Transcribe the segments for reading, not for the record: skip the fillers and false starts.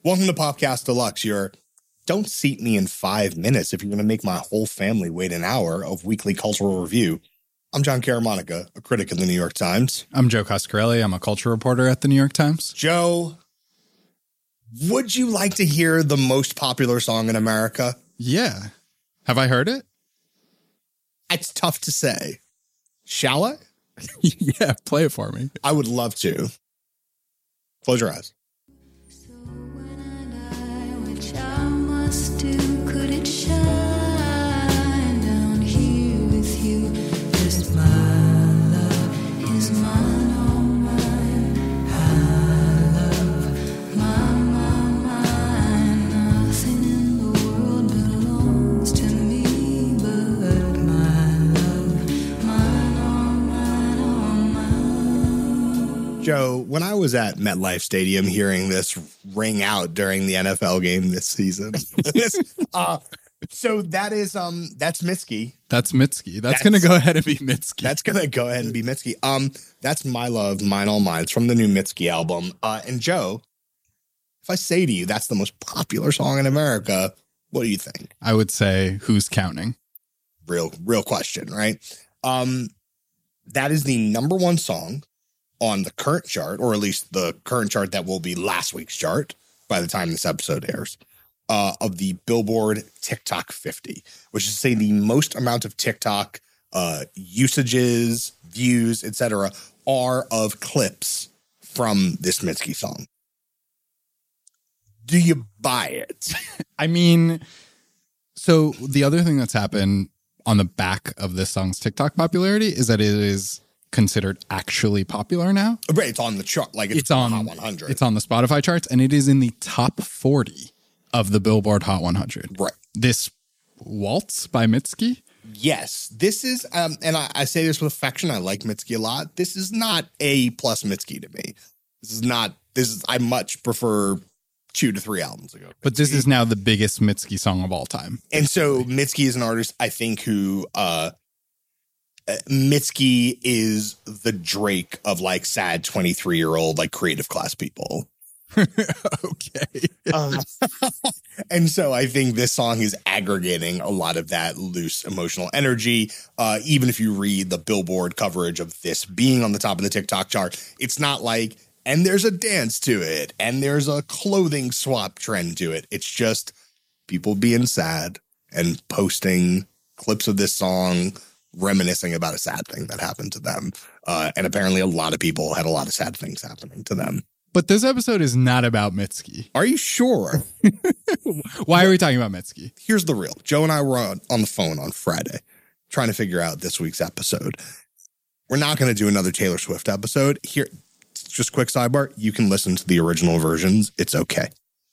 Welcome to Popcast Deluxe, your don't seat me in 5 minutes if you're going to make my whole family wait an hour of weekly cultural review. I'm John Caramonica, a critic of the New York Times. I'm Joe Coscarelli. I'm a culture reporter at the New York Times. Joe, would you like to hear the most popular song in America? Yeah. Have I heard it? It's tough to say. Shall I? Yeah, play it for me. I would love to. Close your eyes. Joe, when I was at MetLife Stadium hearing this ring out during the NFL game this season, so that's Mitski. That's Mitski. That's going to go ahead and be Mitski. That's going to go ahead and be Mitski. That's My Love, Mine All Mine. It's from the new Mitski album. And Joe, if I say to you that's the most popular song in America, what do you think? I would say, who's counting? Real question, right? That is the number one song on the current chart, or at least the current chart that will be last week's chart by the time this episode airs, of the Billboard TikTok 50, which is to say the most amount of TikTok usages, views, etc. are of clips from this Mitski song. Do you buy it? I mean, so the other thing that's happened on the back of this song's TikTok popularity is that it is considered actually popular now. Right, it's on the chart, like it's on Hot 100. It's on the Spotify charts, and it is in the top 40 of the Billboard Hot 100. Right. This Waltz by Mitski? Yes, this is, and I say this with affection. I like Mitski a lot. This is not A+ Mitski to me. I much prefer 2 to 3 albums ago. But this is now the biggest Mitski song of all time. And so Mitski is an artist, I think, who Mitski is the Drake of like sad 23-year-old like creative class people. Okay. And so I think this song is aggregating a lot of that loose emotional energy. Even if you read the Billboard coverage of this being on the top of the TikTok chart, it's not like, and there's a dance to it, and there's a clothing swap trend to it. It's just people being sad and posting clips of this song, reminiscing about a sad thing that happened to them. And apparently a lot of people had a lot of sad things happening to them. But this episode is not about Mitski. Are you sure? Why are we talking about Mitski? Here's the real. Joe and I were on the phone on Friday trying to figure out this week's episode. We're not going to do another Taylor Swift episode. Here, just quick sidebar. You can listen to the original versions. It's okay.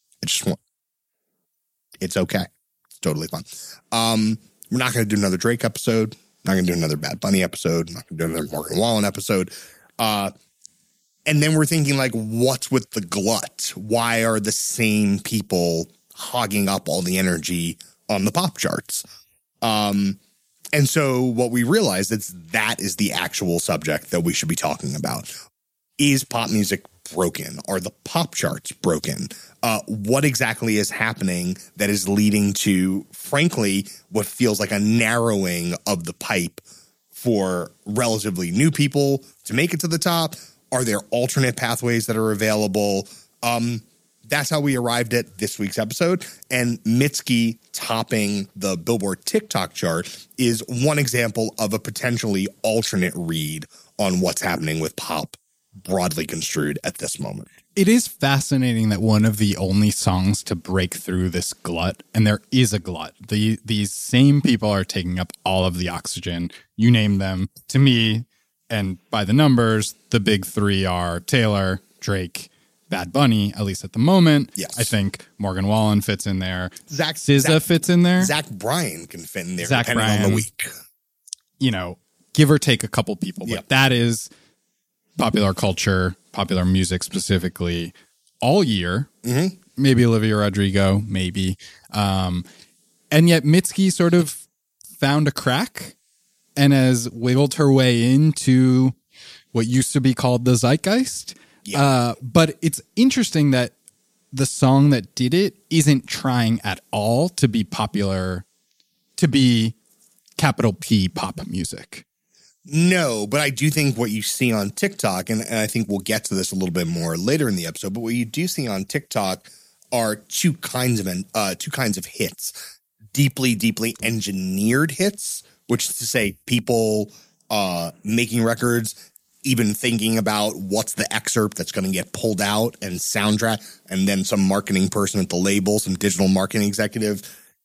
It's okay. It's totally fine. We're not going to do another Drake episode. Not going to do another Bad Bunny episode. Not going to do another Morgan Wallen episode. And then we're thinking, like, what's with the glut? Why are the same people hogging up all the energy on the pop charts? And so what we realized is that is the actual subject that we should be talking about. Is pop music broken? Are the pop charts broken? What exactly is happening that is leading to, frankly, what feels like a narrowing of the pipe for relatively new people to make it to the top? Are there alternate pathways that are available? That's how we arrived at this week's episode. And Mitski topping the Billboard TikTok chart is one example of a potentially alternate read on what's happening with pop broadly construed at this moment. It is fascinating that one of the only songs to break through this glut, and there is a glut, these same people are taking up all of the oxygen. You name them. To me, and by the numbers, the big three are Taylor, Drake, Bad Bunny, at least at the moment. Yes. I think Morgan Wallen fits in there. SZA fits in there. Zach Bryan can fit in there Zach depending Bryan, on the week. You know, give or take a couple people. But that is popular culture, popular music specifically, all year. Mm-hmm. Maybe Olivia Rodrigo, maybe. And yet Mitski sort of found a crack and has wiggled her way into what used to be called the zeitgeist. Yeah. But it's interesting that the song that did it isn't trying at all to be popular, to be capital P pop music. No, but I do think what you see on TikTok, and I think we'll get to this a little bit more later in the episode, but what you do see on TikTok are two kinds of hits. Deeply engineered hits, which is to say people making records, even thinking about what's the excerpt that's going to get pulled out and soundtrack, and then some marketing person at the label, some digital marketing executive,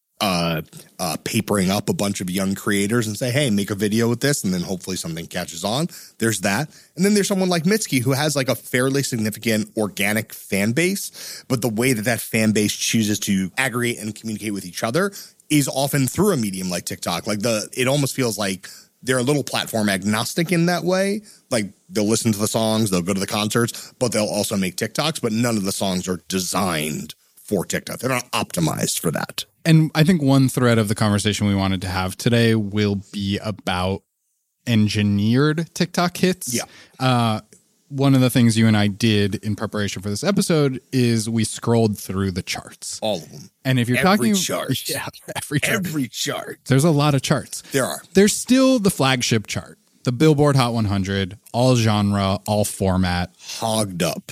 papering up a bunch of young creators and say, hey, make a video with this, and then hopefully something catches on. There's that. And then there's someone like Mitski who has like a fairly significant organic fan base, but the way that fan base chooses to aggregate and communicate with each other is often through a medium like TikTok. Like it almost feels like they're a little platform agnostic in that way. Like they'll listen to the songs, they'll go to the concerts, but they'll also make TikToks, but none of the songs are designed for TikTok. They're not optimized for that. And I think one thread of the conversation we wanted to have today will be about engineered TikTok hits. Yeah. One of the things you and I did in preparation for this episode is we scrolled through the charts. All of them. And if you're every talking chart. Yeah, every chart. Every chart. There's a lot of charts. There are. There's still the flagship chart, the Billboard Hot 100, all genre, all format. Hogged up.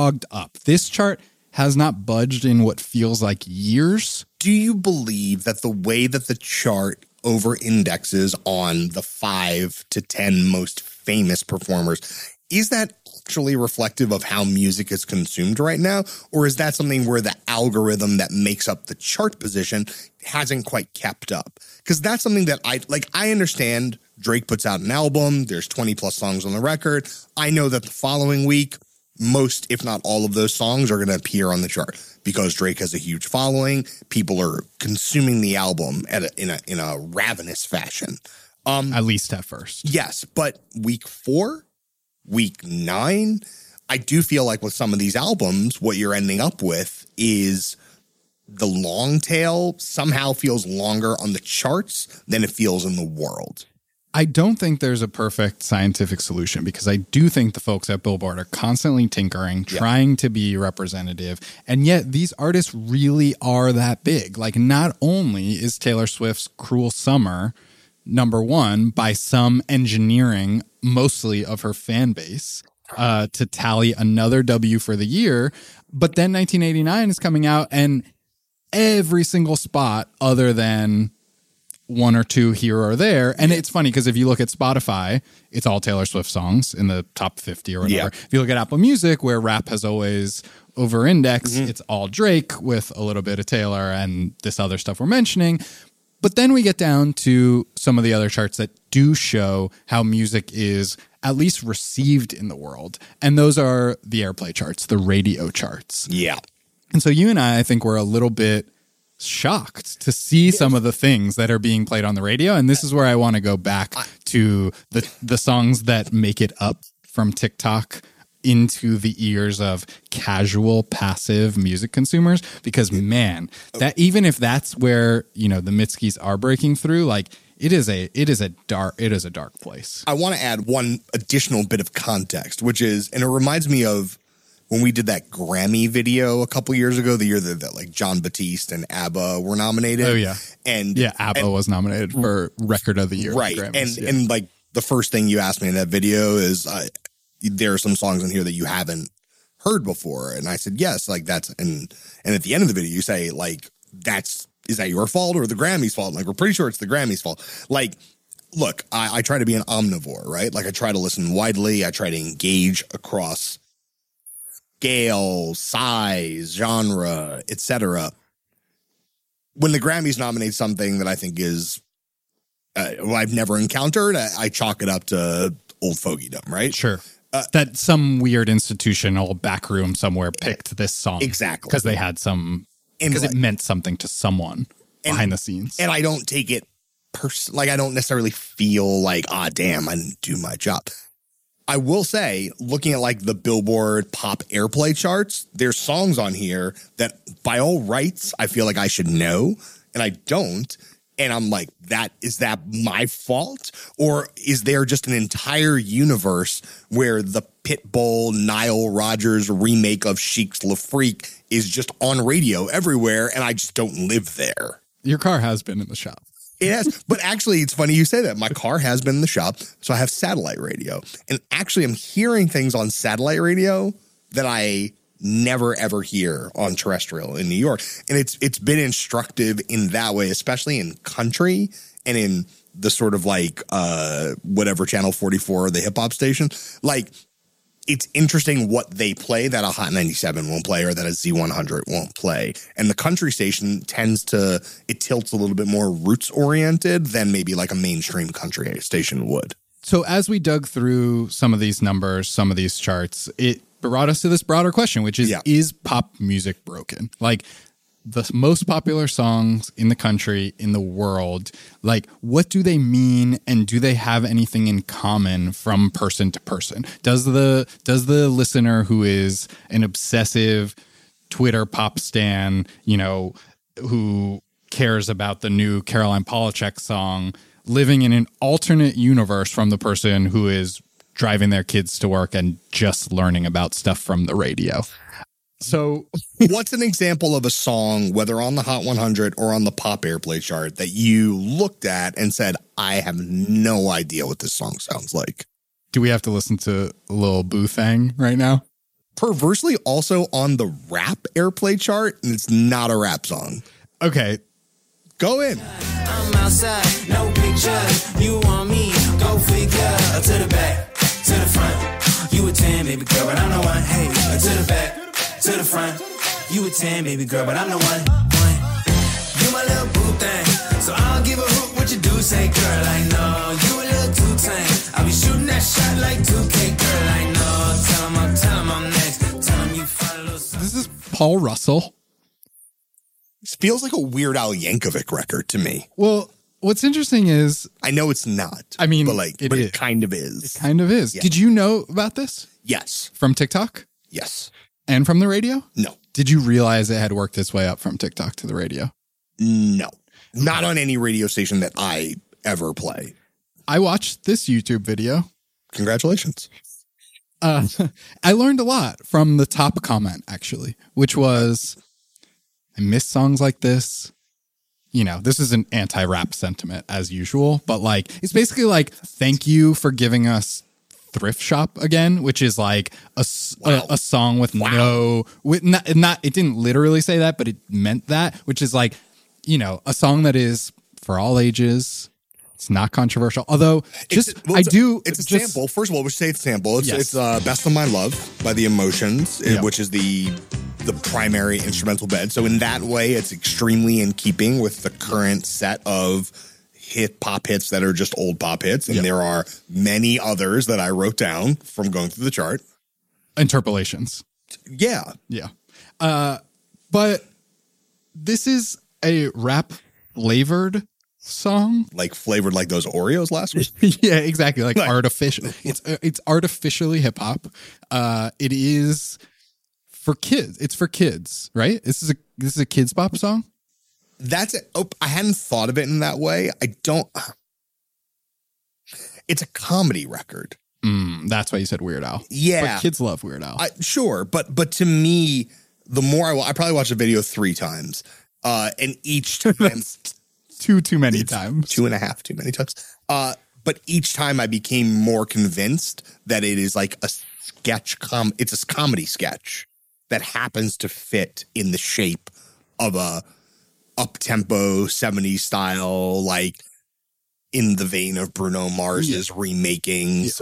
This chart has not budged in what feels like years. Do you believe that the way that the chart over indexes on the 5 to 10 most famous performers, is that actually reflective of how music is consumed right now? Or is that something where the algorithm that makes up the chart position hasn't quite kept up? Because that's something that I understand Drake puts out an album, there's 20 plus songs on the record. I know that the following week, most, if not all of those songs are going to appear on the chart because Drake has a huge following. People are consuming the album in a ravenous fashion. At least at first. Yes, but week 4, week 9, I do feel like with some of these albums, what you're ending up with is the long tail somehow feels longer on the charts than it feels in the world. I don't think there's a perfect scientific solution because I do think the folks at Billboard are constantly tinkering, trying to be representative. And yet these artists really are that big. Like not only is Taylor Swift's Cruel Summer #1 by some engineering, mostly of her fan base, to tally another W for the year, but then 1989 is coming out and every single spot other than one or two here or there. And it's funny because if you look at Spotify, it's all Taylor Swift songs in the top 50 or whatever. Yeah. If you look at Apple Music, where rap has always over-indexed, it's all Drake with a little bit of Taylor and this other stuff we're mentioning. But then we get down to some of the other charts that do show how music is at least received in the world. And those are the airplay charts, the radio charts. Yeah. And so you and I think we're a little bit shocked to see some of the things that are being played on the radio. And this is where I want to go back to the songs that make it up from TikTok into the ears of casual, passive music consumers. Because man, that even if that's where, you know, the Mitskis are breaking through, like it is a dark place. I want to add one additional bit of context, which is, and it reminds me of when we did that Grammy video a couple years ago, the year that like John Batiste and ABBA were nominated. Oh yeah. And ABBA was nominated for Record of the Year. Right. And like the first thing you asked me in that video is there are some songs in here that you haven't heard before. And I said, yes, like that's, and at the end of the video you say like, is that your fault or the Grammy's fault? Like, we're pretty sure it's the Grammy's fault. Like, look, I try to be an omnivore, right? Like I try to listen widely. I try to engage across scale, size, genre, etc. When the Grammys nominate something that I think is I've never encountered, I chalk it up to old fogeydom, right? Sure. That some weird institutional backroom somewhere picked this song. Exactly. Because they had because it meant something to someone behind the scenes. And I don't take it like I don't necessarily feel like, damn, I didn't do my job. I will say, looking at like the Billboard pop airplay charts, there's songs on here that by all rights, I feel like I should know, and I don't. And I'm like, is that my fault? Or is there just an entire universe where the Pitbull, Nile Rodgers remake of Chic's Le Freak is just on radio everywhere and I just don't live there? Your car has been in the shop. It has. But actually, it's funny you say that. My car has been in the shop, so I have satellite radio. And actually, I'm hearing things on satellite radio that I never ever hear on terrestrial in New York. And it's been instructive in that way, especially in country and in the sort of like whatever Channel 44, the hip hop station. Like, it's interesting what they play that a Hot 97 won't play or that a Z100 won't play. And the country station tilts a little bit more roots oriented than maybe like a mainstream country station would. So as we dug through some of these numbers, some of these charts, it brought us to this broader question, which is, Is pop music broken? Like, the most popular songs in the country, in the world, like, what do they mean, and do they have anything in common from person to person? Does the listener who is an obsessive Twitter pop stan, who cares about the new Caroline Polachek song, living in an alternate universe from the person who is driving their kids to work and just learning about stuff from the radio? So what's an example of a song, whether on the Hot 100 or on the pop airplay chart, that you looked at and said, I have no idea what this song sounds like? Do we have to listen to Lil Boothang right now? Perversely also on the rap airplay chart, and it's not a rap song. Okay. Go in. I'm outside, no pictures. You want me, go figure. To the back, to the front. You a 10, baby girl, but I'm the one. Hey, to the back. To the front, you a 10, baby girl, but I'm the one. You my little boo thing, so I don't give a hoot what you do say, girl. I know you a little too tame. I'll be shooting that shot like 2K, girl. I know. Tell him I'm next. Tell him you find a little. This is Paul Russell. This feels like a Weird Al Yankovic record to me. Well, what's interesting is, I know it's not. I mean, it kind of is. It kind of is. Yeah. Did you know about this? Yes. From TikTok? Yes. And from the radio? No. Did you realize it had worked its way up from TikTok to the radio? No. Not on any radio station that I ever play. I watched this YouTube video. Congratulations. I learned a lot from the top comment, actually, which was, I miss songs like this. This is an anti-rap sentiment as usual, but like, it's basically like, thank you for giving us Thrift Shop again, which is like a song with it didn't literally say that, but it meant that, which is like, a song that is for all ages. It's not controversial, although it's a sample. First of all, we should say it's a sample. It's Best of My Love by The Emotions, which is the primary instrumental bed. So in that way, it's extremely in keeping with the current set of pop hits that are just old pop hits. And there are many others that I wrote down from going through the chart. Interpolations. Yeah. Yeah. But this is a rap flavored song. Like flavored like those Oreos last week? Yeah, exactly. Like artificial. It's artificially hip hop. It is for kids. It's for kids, right? This is a kids pop song? That's it. Oh, I hadn't thought of it in that way. It's a comedy record. That's why you said Weird Al. Yeah. But kids love Weird Al. Sure. But to me, the more I probably watched the video 3 times. And each time. too many times. 2.5 too many times. But each time I became more convinced that it is like a sketch. It's a comedy sketch that happens to fit in the shape of a up-tempo 70s style, like in the vein of Bruno Mars's remakings,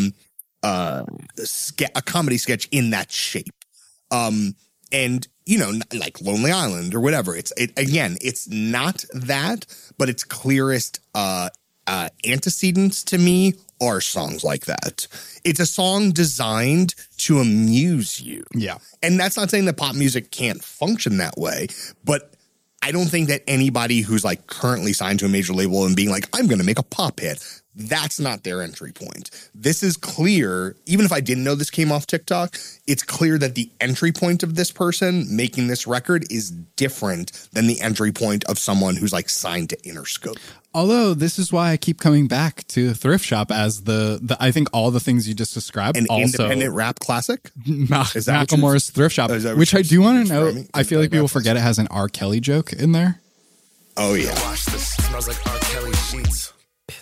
a comedy sketch in that shape. And, like Lonely Island or whatever. It's not that, but its clearest antecedents to me are songs like that. It's a song designed to amuse you. Yeah. And that's not saying that pop music can't function that way, but I don't think that anybody who's like currently signed to a major label and being like, I'm going to make a pop hit, That's not their entry point. This is clear. Even if I didn't know this came off TikTok, it's clear that the entry point of this person making this record is different than the entry point of someone who's like signed to Interscope. Although this is why I keep coming back to Thrift Shop as the I think all the things you just described. An also, independent rap classic? Macklemore's Thrift Shop, which I do want to know. I feel like people forget it has an R. Kelly joke in there. Oh, yeah. Wash this. Smells like R. Kelly sheets.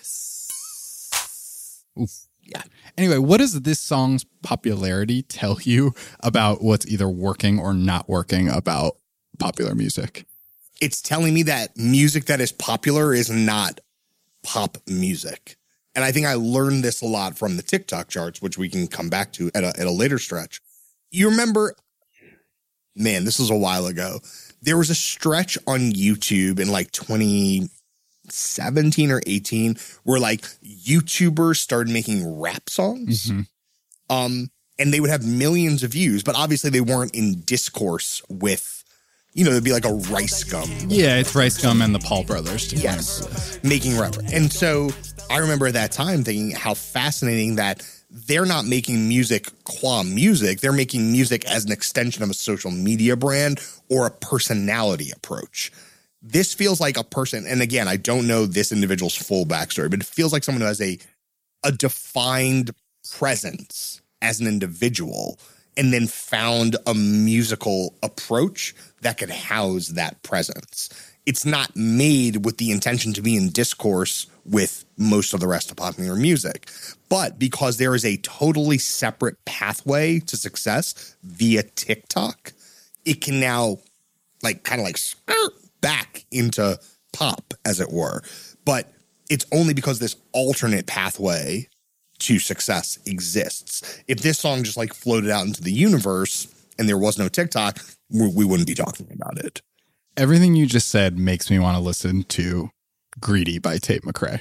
Oof. Yeah. Anyway, what does this song's popularity tell you about what's either working or not working about popular music? It's telling me that music that is popular is not pop music. And I think I learned this a lot from the TikTok charts, which we can come back to at a later stretch. You remember, man, this was a while ago. There was a stretch on YouTube in like 2017 or 18 where like YouTubers started making rap songs. Mm-hmm. And they would have millions of views, but obviously they weren't in discourse with, you know, it'd be like a Rice Gum. Yeah, it's Rice Gum and the Paul Brothers. Yes, making rap. And so I remember at that time thinking how fascinating that they're not making music qua music. They're making music as an extension of a social media brand or a personality approach. This feels like a person, and again, I don't know this individual's full backstory, but it feels like someone who has a defined presence as an individual and then found a musical approach that could house that presence. It's not made with the intention to be in discourse with most of the rest of popular music. But because there is a totally separate pathway to success via TikTok, it can now like kind of like skirt back into pop, as it were. But it's only because this alternate pathway to success exists. If this song just like floated out into the universe and there was no TikTok, we wouldn't be talking about it. Everything you just said makes me want to listen to Greedy by Tate McRae.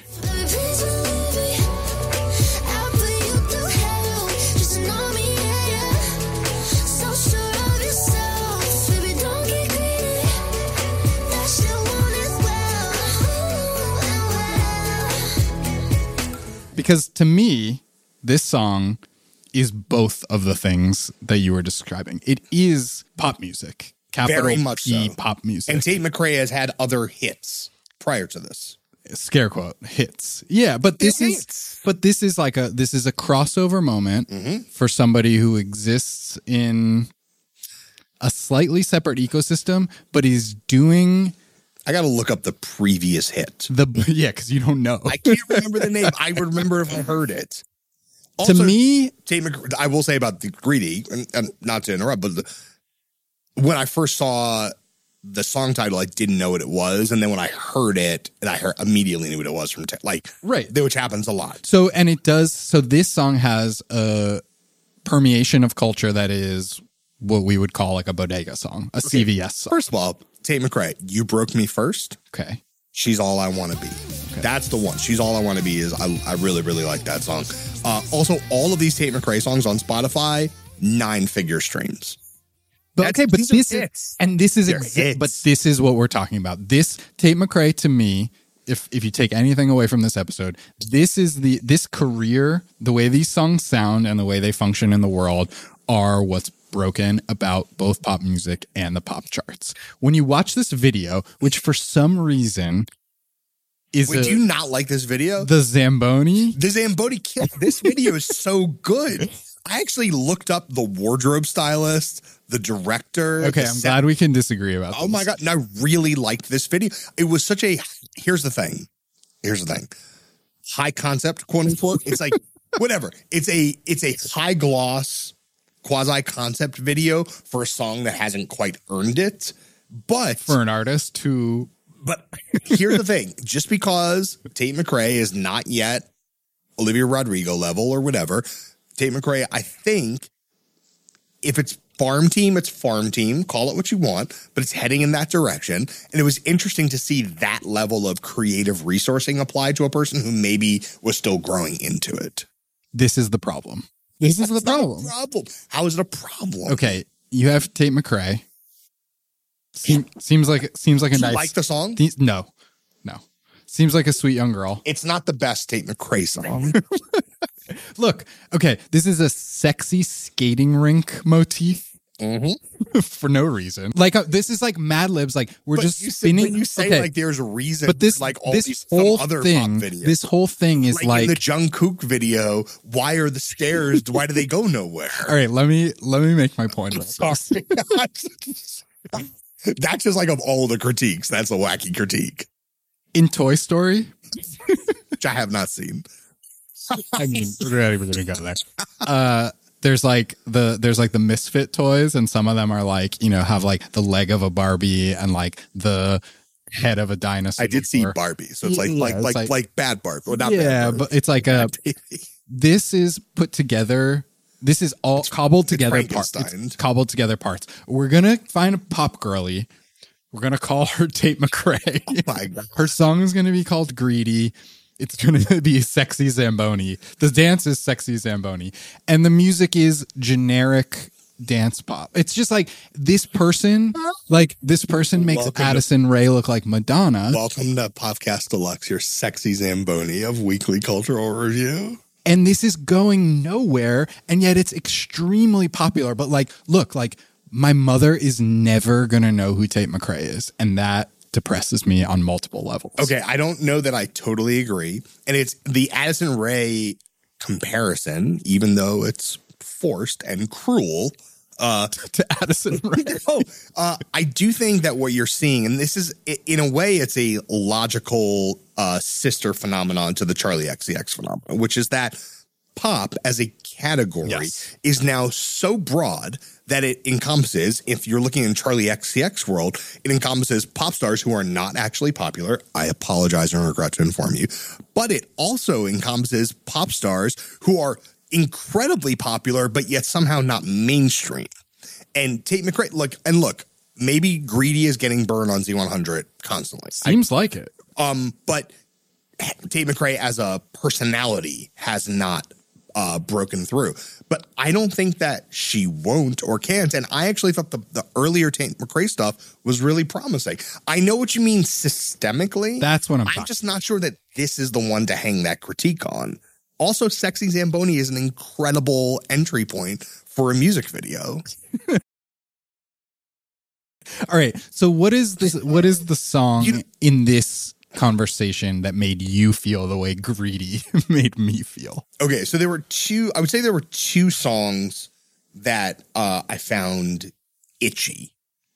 Because to me, this song is both of the things that you were describing. It is pop music. Very much P so. Pop music. And Tate McRae has had other hits prior to this. Scare quote, hits. Yeah, but this is a crossover moment for somebody who exists in a slightly separate ecosystem, but he's doing. I got to look up the previous hit. Because you don't know. I can't remember the name. I would remember if I heard it. Also, to me, Tate McRae, I will say about the Greedy, and not to interrupt, but when I first saw the song title, I didn't know what it was, and then when I heard it, and I immediately knew what it was from right, which happens a lot. So and it does. So this song has a permeation of culture that is what we would call like a bodega song, a CVS song. First of all, Tate McRae, You Broke Me First. Okay. She's All I Want to Be. Okay. That's the one. She's All I Want to Be is I really, really like that song. Also, all of these Tate McRae songs on Spotify, 9-figure streams. But this is what we're talking about. This Tate McRae to me, if you take anything away from this episode, this career, the way these songs sound and the way they function in the world are what's broken about both pop music and the pop charts. When you watch this video, which for some reason is do you not like this video? The Zamboni kill. This video is so good. I actually looked up the wardrobe stylist, the director. Okay, I'm glad we can disagree about this. Oh my God. And I really liked this video. It was such a, here's the thing. High concept, quote unquote. It's like, whatever. It's a high gloss, quasi concept video for a song that hasn't quite earned it. But for an artist who. But here's the thing. Just because Tate McRae is not yet Olivia Rodrigo level or whatever, Tate McRae, I think if it's farm team, it's farm team. Call it what you want, but it's heading in that direction. And it was interesting to see that level of creative resourcing applied to a person who maybe was still growing into it. This is the problem. This is the problem. How is it a problem? Okay, you have Tate Seems like a nice. Like the song? No. Seems like a sweet young girl. It's not the best Tate McRae song. Look, okay, this is a sexy skating rink motif for no reason. Like this is like Mad Libs. Like we're just spinning. When you say like there's a reason, but this like all this these whole some other thing, pop videos. this whole thing is like in the Jungkook video. Why are the stairs? Why do they go nowhere? All right, let me make my point. Sorry. That's just like of all the critiques. That's a wacky critique. In Toy Story, which I have not seen. I mean, we're not even gonna go there. There's like the Misfit toys, and some of them are like, you know, have like the leg of a Barbie and like the head of a dinosaur. I did see Barbie, so it's like bad Barbie. Well, not yeah, bad Barbie. But it's like this is put together. This is all cobbled together parts. It's cobbled together parts. We're gonna find a pop girly. We're gonna call her Tate McRae. Oh my God. Her song is gonna be called Greedy. It's going to be Sexy Zamboni. The dance is Sexy Zamboni. And the music is generic dance pop. It's just like this person makes Addison Rae look like Madonna. Welcome to Podcast Deluxe, your Sexy Zamboni of Weekly Cultural Review. And this is going nowhere, and yet it's extremely popular. But like, look, like my mother is never going to know who Tate McRae is. And that depresses me on multiple levels. Okay, I don't know that I totally agree. And it's the Addison Rae comparison, even though it's forced and cruel. To Addison Rae. I do think that what you're seeing, and this is, in a way, it's a logical sister phenomenon to the Charli XCX phenomenon, which is that pop as a category is now so broad that it encompasses, if you're looking in Charli XCX world, it encompasses pop stars who are not actually popular. I apologize and regret to inform you. But it also encompasses pop stars who are incredibly popular, but yet somehow not mainstream. And Tate McRae, look, maybe Greedy is getting burned on Z100 constantly. Seems like it. But Tate McRae as a personality has not broken through. But I don't think that she won't or can't. And I actually thought the earlier Tate McRae stuff was really promising. I know what you mean systemically. That's what I'm just not sure that this is the one to hang that critique on. Also, Sexy Zamboni is an incredible entry point for a music video. All right. So what is this? What is the song in this conversation that made you feel the way Greedy made me feel? Okay, so there were two songs that I found itchy.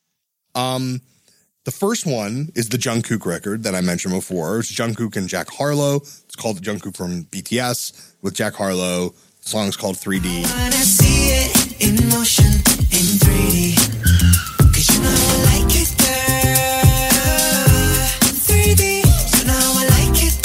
The first one is the Jungkook record that I mentioned before. It's Jungkook and Jack Harlow. It's called the Jungkook from BTS with Jack Harlow. The song's called 3D. I wanna see it in motion in 3D. 'Cause you know I like it, girl. 3D. You know I like it,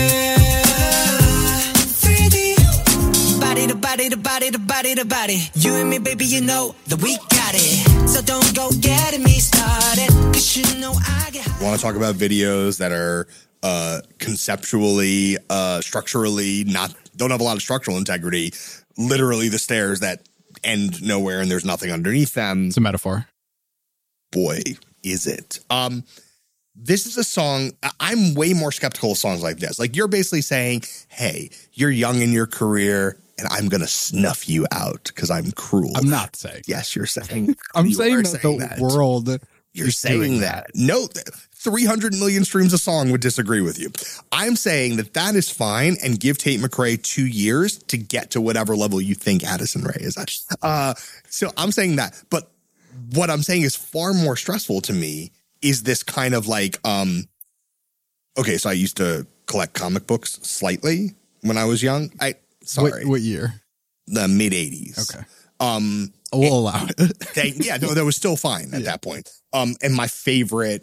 girl. 3D. Body to body to body to body to body. You and me, baby, you know that we got it. So don't go getting me started. 'Cause you know I get high. I want to talk about videos that are conceptually, structurally don't have a lot of structural integrity. Literally the stairs that end nowhere and there's nothing underneath them. It's a metaphor. Boy, is it. This is a song, I'm way more skeptical of songs like this. Like, you're basically saying, hey, you're young in your career and I'm going to snuff you out because I'm cruel. I'm not saying. Yes, you're saying. I'm saying that the world. You're saying that. No, 300 million streams a song would disagree with you. I'm saying that is fine and give Tate McRae 2 years to get to whatever level you think Addison Rae is at. So I'm saying that. But what I'm saying is far more stressful to me is this kind of like, okay, so I used to collect comic books slightly when I was young. What year? The mid 80s. Okay. We'll allow it. That was still fine at that point. And my favorite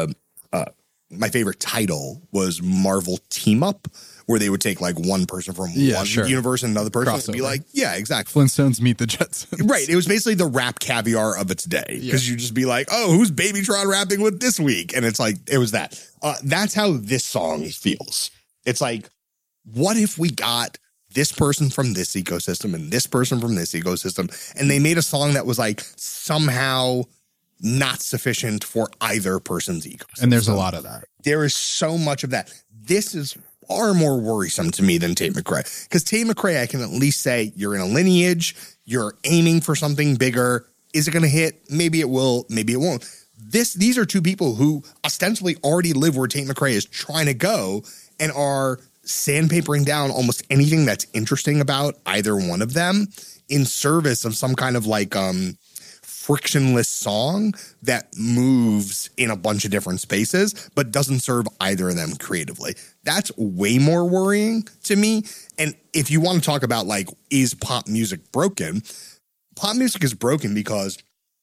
title was Marvel Team Up, where they would take like one person from one universe and another person and be like, yeah, exactly. Flintstones meet the Jetsons. Right. It was basically the rap caviar of its day, because you just be like, oh, who's Babytron rapping with this week? And it's like, it was that. That's how this song feels. It's like, what if we got this person from this ecosystem and this person from this ecosystem, and they made a song that was like somehow not sufficient for either person's ego. And there's a lot of that. There is so much of that. This is far more worrisome to me than Tate McRae. Because Tate McRae, I can at least say you're in a lineage, you're aiming for something bigger. Is it going to hit? Maybe it will, maybe it won't. These are two people who ostensibly already live where Tate McRae is trying to go and are sandpapering down almost anything that's interesting about either one of them in service of some kind of like frictionless song that moves in a bunch of different spaces but doesn't serve either of them creatively. That's way more worrying to me. And if you want to talk about like, is pop music broken? Pop music is broken because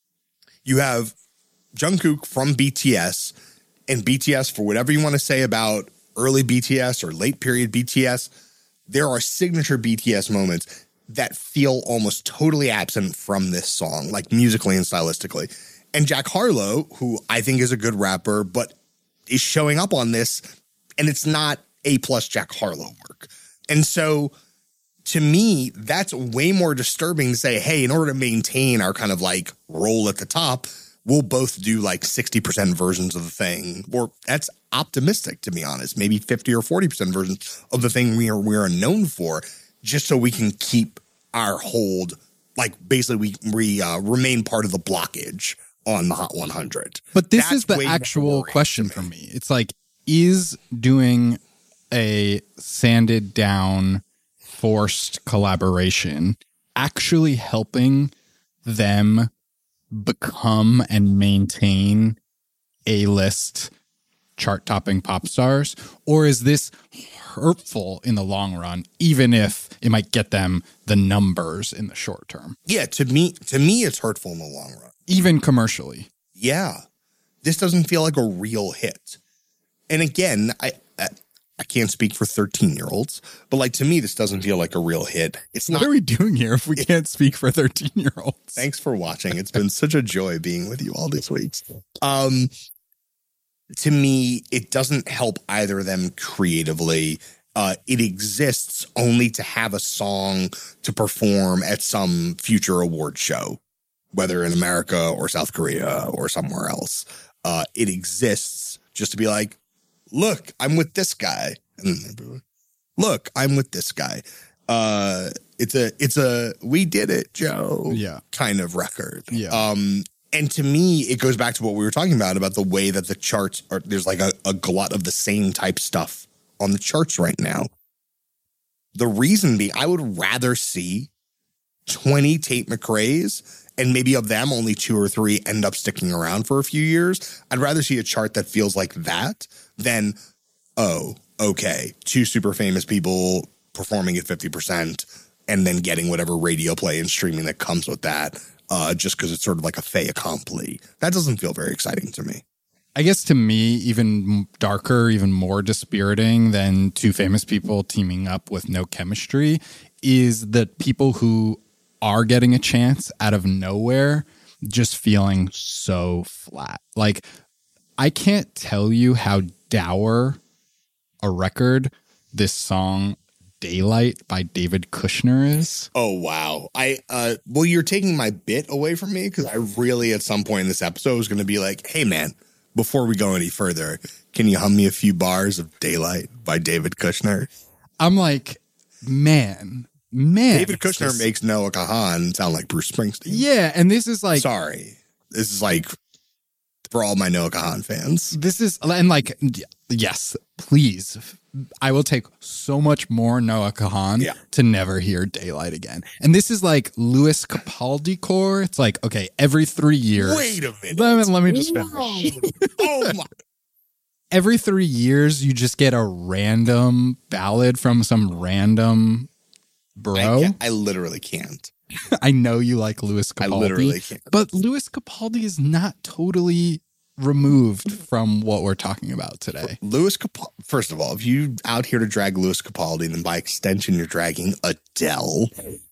you have Jungkook from BTS, and BTS, for whatever you want to say about early BTS or late period BTS, there are signature BTS moments that feel almost totally absent from this song, like musically and stylistically. And Jack Harlow, who I think is a good rapper, but is showing up on this, and it's not A+ Jack Harlow work. And so to me, that's way more disturbing to say, hey, in order to maintain our kind of like role at the top, we'll both do like 60% versions of the thing. Or that's optimistic, to be honest. Maybe 50 or 40% versions of the thing we are known for, just so we can keep our hold. Like basically we remain part of the blockage on the Hot 100. But this is the actual question for me. It's like, is doing a sanded down forced collaboration actually helping them become and maintain A-list chart-topping pop stars? Or is this hurtful in the long run, even if it might get them the numbers in the short term? Yeah, to me, it's hurtful in the long run. Even commercially. Yeah. This doesn't feel like a real hit. And again, I can't speak for 13-year-olds, but like to me, this doesn't feel like a real hit. It's not. What are we doing here if we can't speak for 13-year-olds? Thanks for watching. It's been such a joy being with you all this week. To me, it doesn't help either of them creatively. It exists only to have a song to perform at some future award show, whether in America or South Korea or somewhere else. It exists just to be like, look, I'm with this guy. And look, I'm with this guy. It's a we did it, Joe. Yeah. Kind of record. Yeah. And to me, it goes back to what we were talking about the way that the charts are. There's like a glut of the same type stuff on the charts right now. The reason being, I would rather see 20 Tate McRae's, and maybe of them, only 2 or 3 end up sticking around for a few years. I'd rather see a chart that feels like that than, oh, okay, 2 super famous people performing at 50% and then getting whatever radio play and streaming that comes with that, just because it's sort of like a fait accompli. That doesn't feel very exciting to me. I guess to me, even darker, even more dispiriting than 2 famous people teaming up with no chemistry is the people who are getting a chance out of nowhere just feeling so flat. Like, I can't tell you how dour a record this song Daylight by David Kushner is. Oh, wow. Well, you're taking my bit away from me because I really, at some point in this episode, was going to be like, hey, man, before we go any further, can you hum me a few bars of Daylight by David Kushner? I'm like, man. David Kushner makes Noah Kahan sound like Bruce Springsteen. Yeah, and this is like... Sorry. This is like for all my Noah Kahan fans. This is... And like, yes, please. I will take so much more Noah Kahan to never hear Daylight again. And this is like Louis Capaldi core. It's like, okay, every 3 years... Wait a minute. Let me just finish. Oh, my... Every 3 years, you just get a random ballad from some random... Bro, I literally can't. I know you like Louis Capaldi. I literally can't. But Louis Capaldi is not totally removed from what we're talking about today. Louis Capaldi, first of all, if you out here to drag Louis Capaldi, then by extension, you're dragging Adele.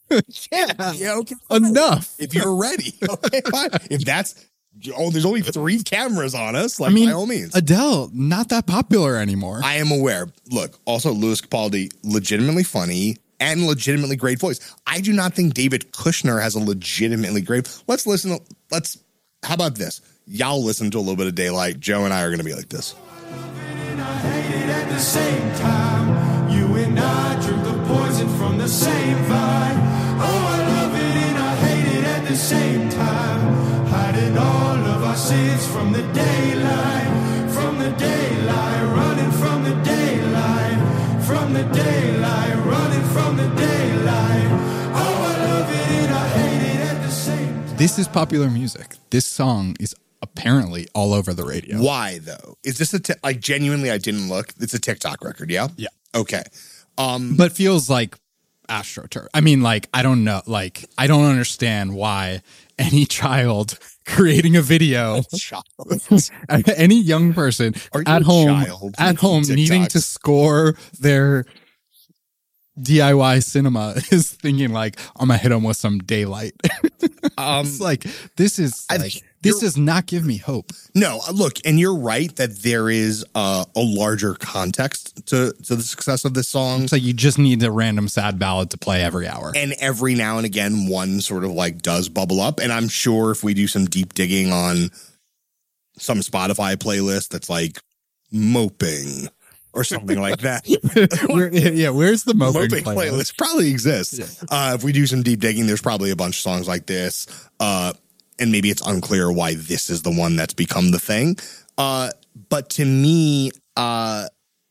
Yeah, okay. Enough. If you're ready. Okay, fine. If that's... Oh, there's only 3 cameras on us. Like, by all means. Adele, not that popular anymore. I am aware. Look, also Louis Capaldi, legitimately funny and legitimately great voice. I do not think David Kushner has a legitimately great... How about this? Y'all listen to a little bit of Daylight. Joe and I are going to be like this. And I hate it at the same time. You and I drink the poison from the same vine. Oh, I love it and I hate it at the same time. Hiding all of our sins from the daylight. From the daylight, running from the daylight. From the daylight, running from the daylight. Oh, I love it and I hate it at the same time. This is popular music. This song is apparently all over the radio. Why, though? Is this like, genuinely, I didn't look. It's a TikTok record, yeah? Yeah. Okay. But feels like AstroTurf. I mean, like, I don't know. Like, I don't understand why any child creating a video, any young person at home needing to score their DIY cinema is thinking like, I'm gonna hit them with some Daylight. It's like, this does not give me hope. No, look, and you're right that there is a larger context to the success of this song. So you just need a random sad ballad to play every hour. And every now and again, one sort of like does bubble up. And I'm sure if we do some deep digging on some Spotify playlist that's like moping or something like that. Where's the moping playlist? Probably exists. Yeah. If we do some deep digging, there's probably a bunch of songs like this. And maybe it's unclear why this is the one that's become the thing. But to me, I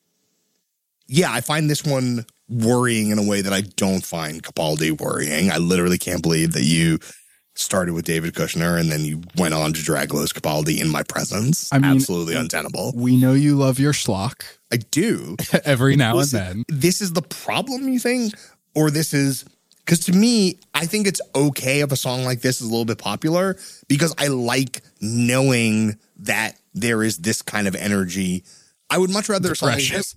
find this one worrying in a way that I don't find Capaldi worrying. I literally can't believe that you started with David Kushner and then you went on to drag Los Capaldi in my presence. I mean, absolutely untenable. We know you love your schlock. I do. Every now and then. This is the problem, you think? Or this is... Because to me, I think it's okay if a song like this is a little bit popular because I like knowing that there is this kind of energy. I would much rather a song like this.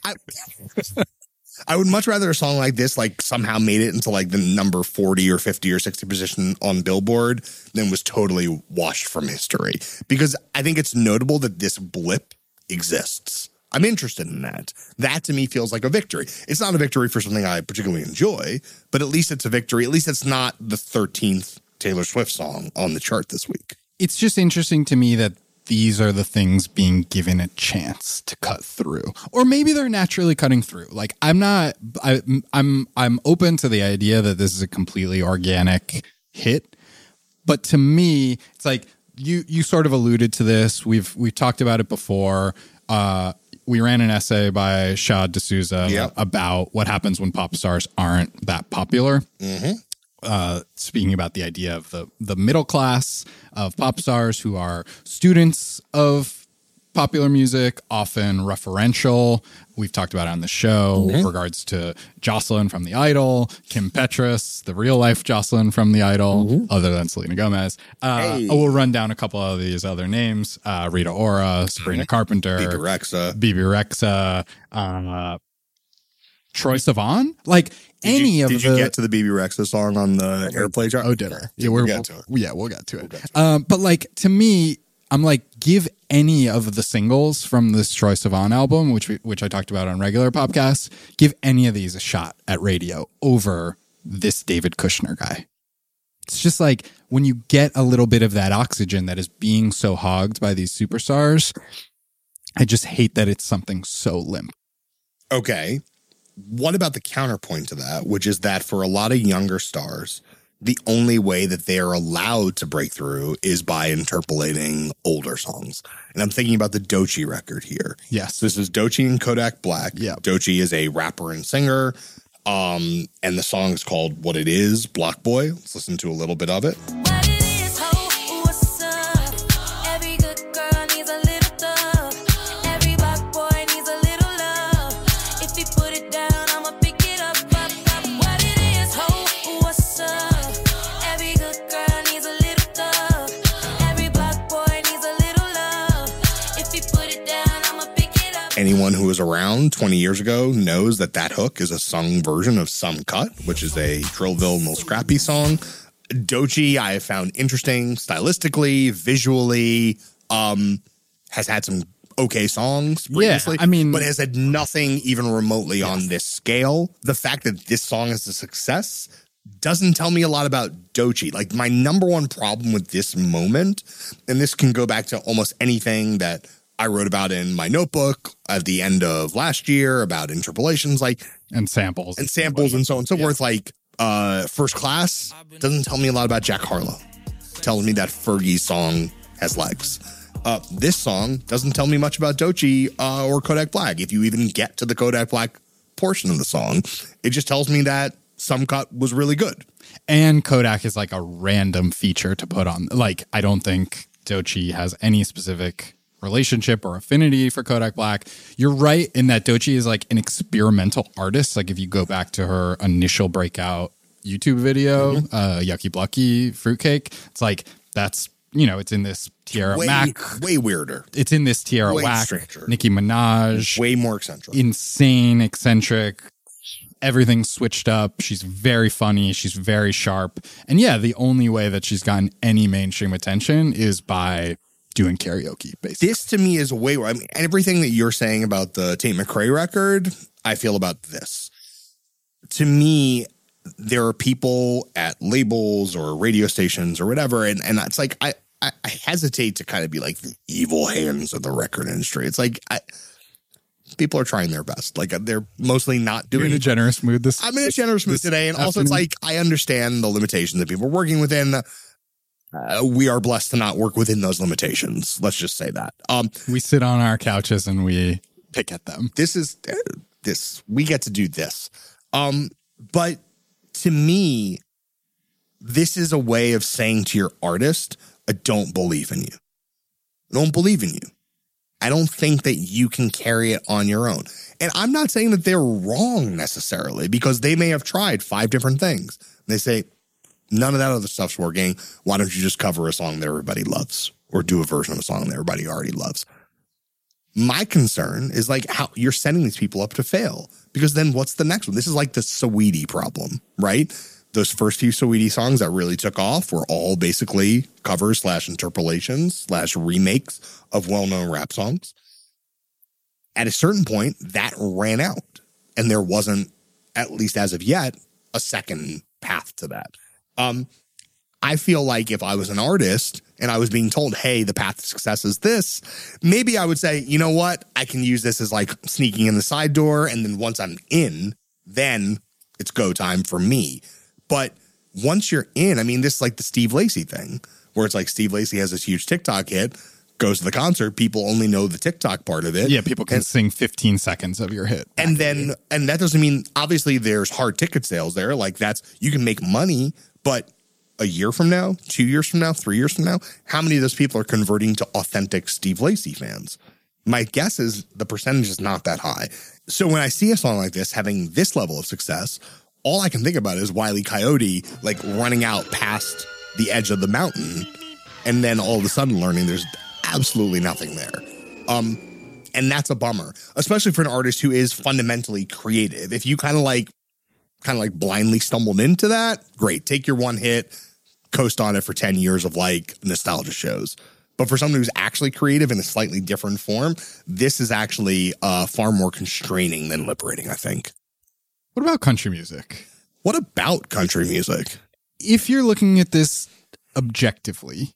I would much rather a song like this like somehow made it into like the number 40 or 50 or 60 position on Billboard than was totally washed from history. Because I think it's notable that this blip exists. I'm interested in that. That to me feels like a victory. It's not a victory for something I particularly enjoy, but at least it's a victory. At least it's not the 13th Taylor Swift song on the chart this week. It's just interesting to me that these are the things being given a chance to cut through, or maybe they're naturally cutting through. Like I'm open to the idea that this is a completely organic hit, but to me, it's like you sort of alluded to this. We've talked about it before. We ran an essay by Shad D'Souza about what happens when pop stars aren't that popular. Mm-hmm. Speaking about the idea of the middle class of pop stars who are students of popular music, often referential. We've talked about it on the show with regards to Jocelyn from The Idol, Kim Petras, the real life Jocelyn from The Idol, other than Selena Gomez. We'll run down a couple of these other names: Rita Ora, Sabrina Carpenter, Bibi Rexha, Troye Sivan. Like did you get to the Bibi Rexha song on the Airplay chart? Oh, did I? Yeah, we'll get to it. Yeah, we'll get to it. But like to me, I'm like, give any of the singles from this Troye Sivan album, which I talked about on regular podcasts, give any of these a shot at radio over this David Kushner guy. It's just like when you get a little bit of that oxygen that is being so hogged by these superstars, I just hate that it's something so limp. Okay. What about the counterpoint to that, which is that for a lot of younger stars, the only way that they are allowed to break through is by interpolating older songs. And I'm thinking about the Doechii record here. Yes. This is Doechii and Kodak Black. Yeah. Doechii is a rapper and singer. And the song is called What It Is, Block Boy. Let's listen to a little bit of it. What it is, ho, what's up? Every good girl needs a little love. Every block boy needs a little love. If he put it down, I'ma pick it up. What it is, ho, what's up? Every good girl needs a little love. Every block boy needs a little love. If he put it down, I'ma pick it up. Anyone who was around 20 years ago knows that that hook is a sung version of Some Cut, which is a Trillville Lil Scrappy song. Doechii I have found interesting stylistically, visually, has had some okay songs previously, but has had nothing even remotely on this scale. The fact that this song is a success doesn't tell me a lot about Doechii. Like, my number one problem with this moment, and this can go back to almost anything that I wrote about in my notebook at the end of last year about interpolations, like, and samples and so on and so forth. Like, First Class doesn't tell me a lot about Jack Harlow. It tells me that Fergie's song has legs. This song doesn't tell me much about Doechii or Kodak Black. If you even get to the Kodak Black portion of the song, it just tells me that Some Cut was really good. And Kodak is like a random feature to put on. Like, I don't think Doechii has any specific relationship or affinity for Kodak Black. You're right in that Doechii is like an experimental artist. Like, if you go back to her initial breakout YouTube video, Yucky Blucky Fruitcake, it's like, that's, you know, it's in this Tierra Whack. Way weirder. It's in this Tierra Way Whack, stranger. Nicki Minaj. Way more eccentric. Insane, eccentric. Everything's switched up. She's very funny. She's very sharp. And yeah, the only way that she's gotten any mainstream attention is by doing karaoke, basically. This to me is a way where, I mean, everything that you're saying about the Tate McRae record, I feel about this. To me, there are people at labels or radio stations or whatever, and it's like, I hesitate to kind of be like the evil hands of the record industry. It's like, people are trying their best. Like, they're mostly not doing You're in a generous mood this I'm in a generous mood today. And also, it's like, I understand the limitations that people are working within. We are blessed to not work within those limitations. Let's just say that. We sit on our couches and we pick at them. We get to do this. But to me, this is a way of saying to your artist, I don't believe in you. I don't believe in you. I don't think that you can carry it on your own. And I'm not saying that they're wrong necessarily, because they may have tried 5 different things. They say, none of that other stuff's working. Why don't you just cover a song that everybody loves, or do a version of a song that everybody already loves? My concern is like how you're setting these people up to fail, because then what's the next one? This is like the Saweetie problem, right? Those first few Saweetie songs that really took off were all basically covers / interpolations / remakes of well-known rap songs. At a certain point, that ran out, and there wasn't, at least as of yet, a second path to that. I feel like if I was an artist and I was being told, hey, the path to success is this, maybe I would say, you know what? I can use this as like sneaking in the side door. And then once I'm in, then it's go time for me. But once you're in, I mean, this is like the Steve Lacy thing, where it's like Steve Lacy has this huge TikTok hit, goes to the concert, people only know the TikTok part of it. Yeah, people can sing 15 seconds of your hit. And that doesn't mean, obviously there's hard ticket sales there. Like, you can make money, but a year from now, 2 years from now, 3 years from now, how many of those people are converting to authentic Steve Lacy fans? My guess is the percentage is not that high. So when I see a song like this having this level of success, all I can think about is Wile E. Coyote like running out past the edge of the mountain, and then all of a sudden learning there's absolutely nothing there. And that's a bummer, especially for an artist who is fundamentally creative. If you kind of like blindly stumbled into that, great. Take your one hit, coast on it for 10 years of like nostalgia shows. But for someone who's actually creative in a slightly different form, this is actually far more constraining than liberating, I think. What about country music? What about country music? If you're looking at this objectively,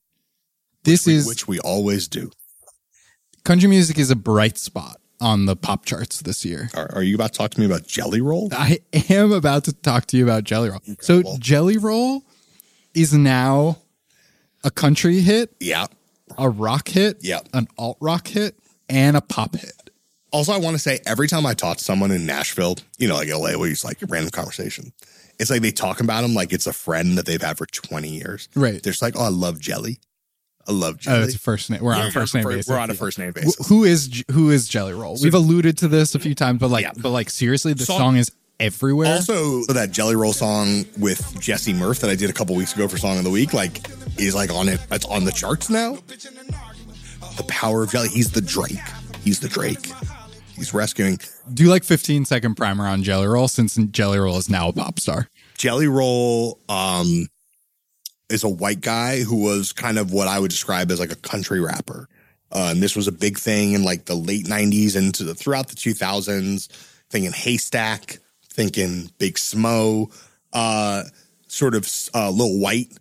which we always do. Country music is a bright spot on the pop charts this year. Are you about to talk to me about Jelly Roll? I am about to talk to you about Jelly Roll. Incredible. So Jelly Roll is now a country hit, Yeah. a rock hit, Yeah. an alt rock hit, and a pop hit. Also, I want to say, every time I talk to someone in Nashville, you know, like LA, where it's like a random conversation, it's like they talk about him like it's a friend that they've had for 20 years. Right. They're just like, oh, I love Jelly. I love Jelly. Oh, it's a first name. We're on a first name basis. We're on a first name basis. Who is Jelly Roll? We've alluded to this a few times, but seriously, the song is everywhere. Also, that Jelly Roll song with Jesse Murph that I did a couple weeks ago for Song of the Week, like, is like on it. It's on the charts now. The power of Jelly. He's the Drake. He's the Drake. He's rescuing. Do you like 15-second primer on Jelly Roll, since Jelly Roll is now a pop star? Jelly Roll is a white guy who was kind of what I would describe as like a country rapper. And this was a big thing in like the late 90s and throughout the 2000s, thinking Haystack, thinking Big Smo. sort of Lil White,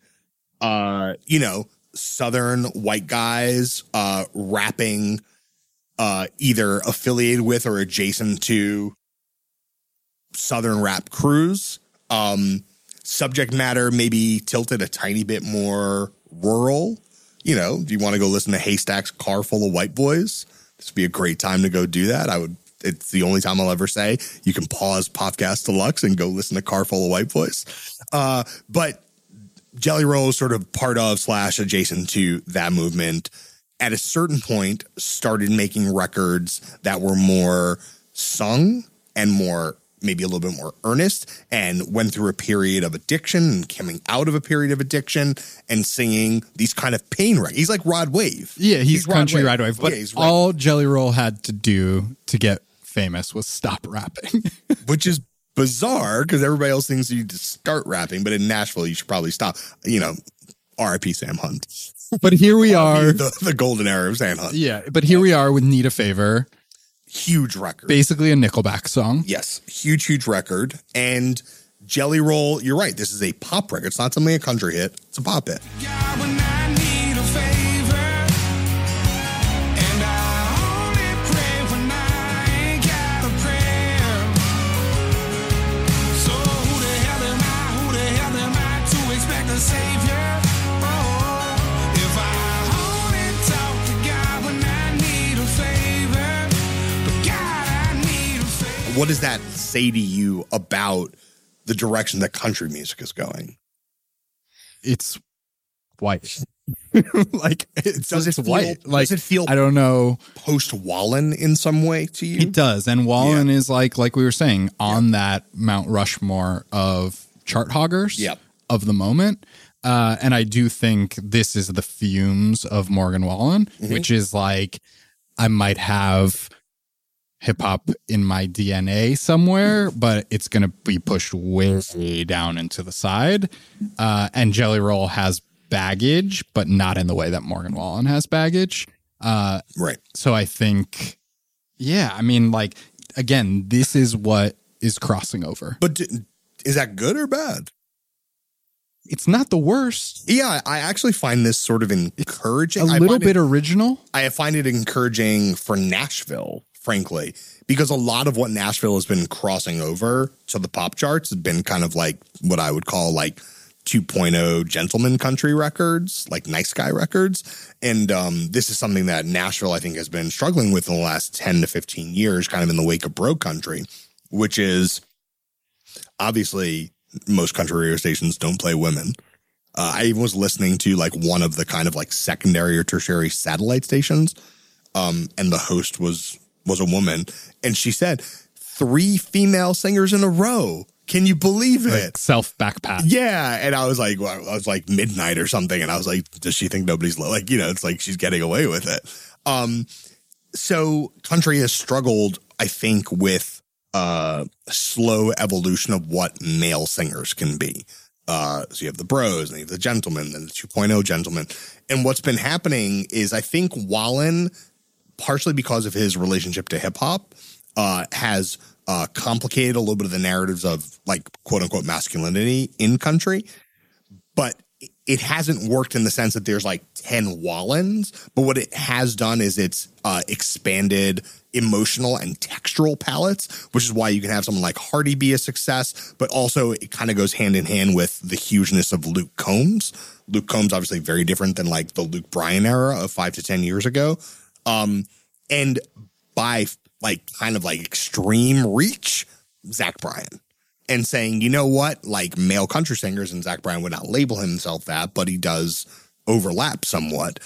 Southern white guys rapping either affiliated with or adjacent to Southern rap crews. Subject matter maybe tilted a tiny bit more rural. Do you want to go listen to Haystack's Car Full of White Boys? This would be a great time to go do that. It's the only time I'll ever say you can pause Podcast Deluxe and go listen to Car Full of White Boys. But Jelly Roll is sort of part of / adjacent to that movement. At a certain point, started making records that were more sung and maybe a little bit more earnest, and went through a period of addiction and coming out of a period of addiction and singing these kind of pain records. He's like Rod Wave. Yeah, he's country Rod Wave. But he's all Jelly Roll had to do to get famous was stop rapping. Which is bizarre because everybody else thinks you need to start rapping, but in Nashville, you should probably stop. R.I.P. Sam Hunt. But here we are. The golden era of Sam Hunt. Yeah, but here we are with Need a Favor. Huge record. Basically a Nickelback song. Yes. Huge record. And Jelly Roll, you're right. This is a pop record. It's not something a country hit. It's a pop hit. God, when I need a favor, and I only pray when I ain't got a prayer. So who the hell am I to expect a savior? Oh, if I only talk to God when I need a favor, but God, I need a favor. What does that say to you about the direction that country music is going? It's white. Does it feel I don't know. post Wallen in some way to you? It does. And Wallen is like we were saying, on that Mount Rushmore of chart hoggers of the moment. And I do think this is the fumes of Morgan Wallen, which is like, I might have hip hop in my DNA somewhere, but it's going to be pushed way down into the side. And Jelly Roll has baggage, but not in the way that Morgan Wallen has baggage. Right. So I think, again, this is what is crossing over. But is that good or bad? It's not the worst. Yeah, I actually find this sort of encouraging. A little bit original. I find it encouraging for Nashville, frankly, because a lot of what Nashville has been crossing over to the pop charts has been kind of like what I would call like 2.0 gentleman country records, like nice guy records. And this is something that Nashville, I think, has been struggling with in the last 10 to 15 years, kind of in the wake of Broke Country, which is obviously most country radio stations don't play women. I even was listening to like one of the kind of like secondary or tertiary satellite stations, and the host was a woman, and she said 3 female singers in a row. Can you believe it? Like self-backpack. Yeah. And I was like, well, I was like midnight or something. And I was like, does she think nobody's like, it's like she's getting away with it. So country has struggled, I think, with slow evolution of what male singers can be. So you have the bros and you have the gentlemen and the 2.0 gentlemen. And what's been happening is I think Wallen, partially because of his relationship to hip hop, has complicated a little bit of the narratives of like quote unquote masculinity in country, but it hasn't worked in the sense that there's like 10 Wallens, but what it has done is it's expanded emotional and textural palettes, which is why you can have someone like Hardy be a success, but also it kind of goes hand in hand with the hugeness of Luke Combs. Luke Combs, obviously very different than like the Luke Bryan era of 5 to 10 years ago. And by like kind of like extreme reach, Zach Bryan, and saying, you know what, like male country singers, and Zach Bryan would not label himself that, but he does overlap somewhat.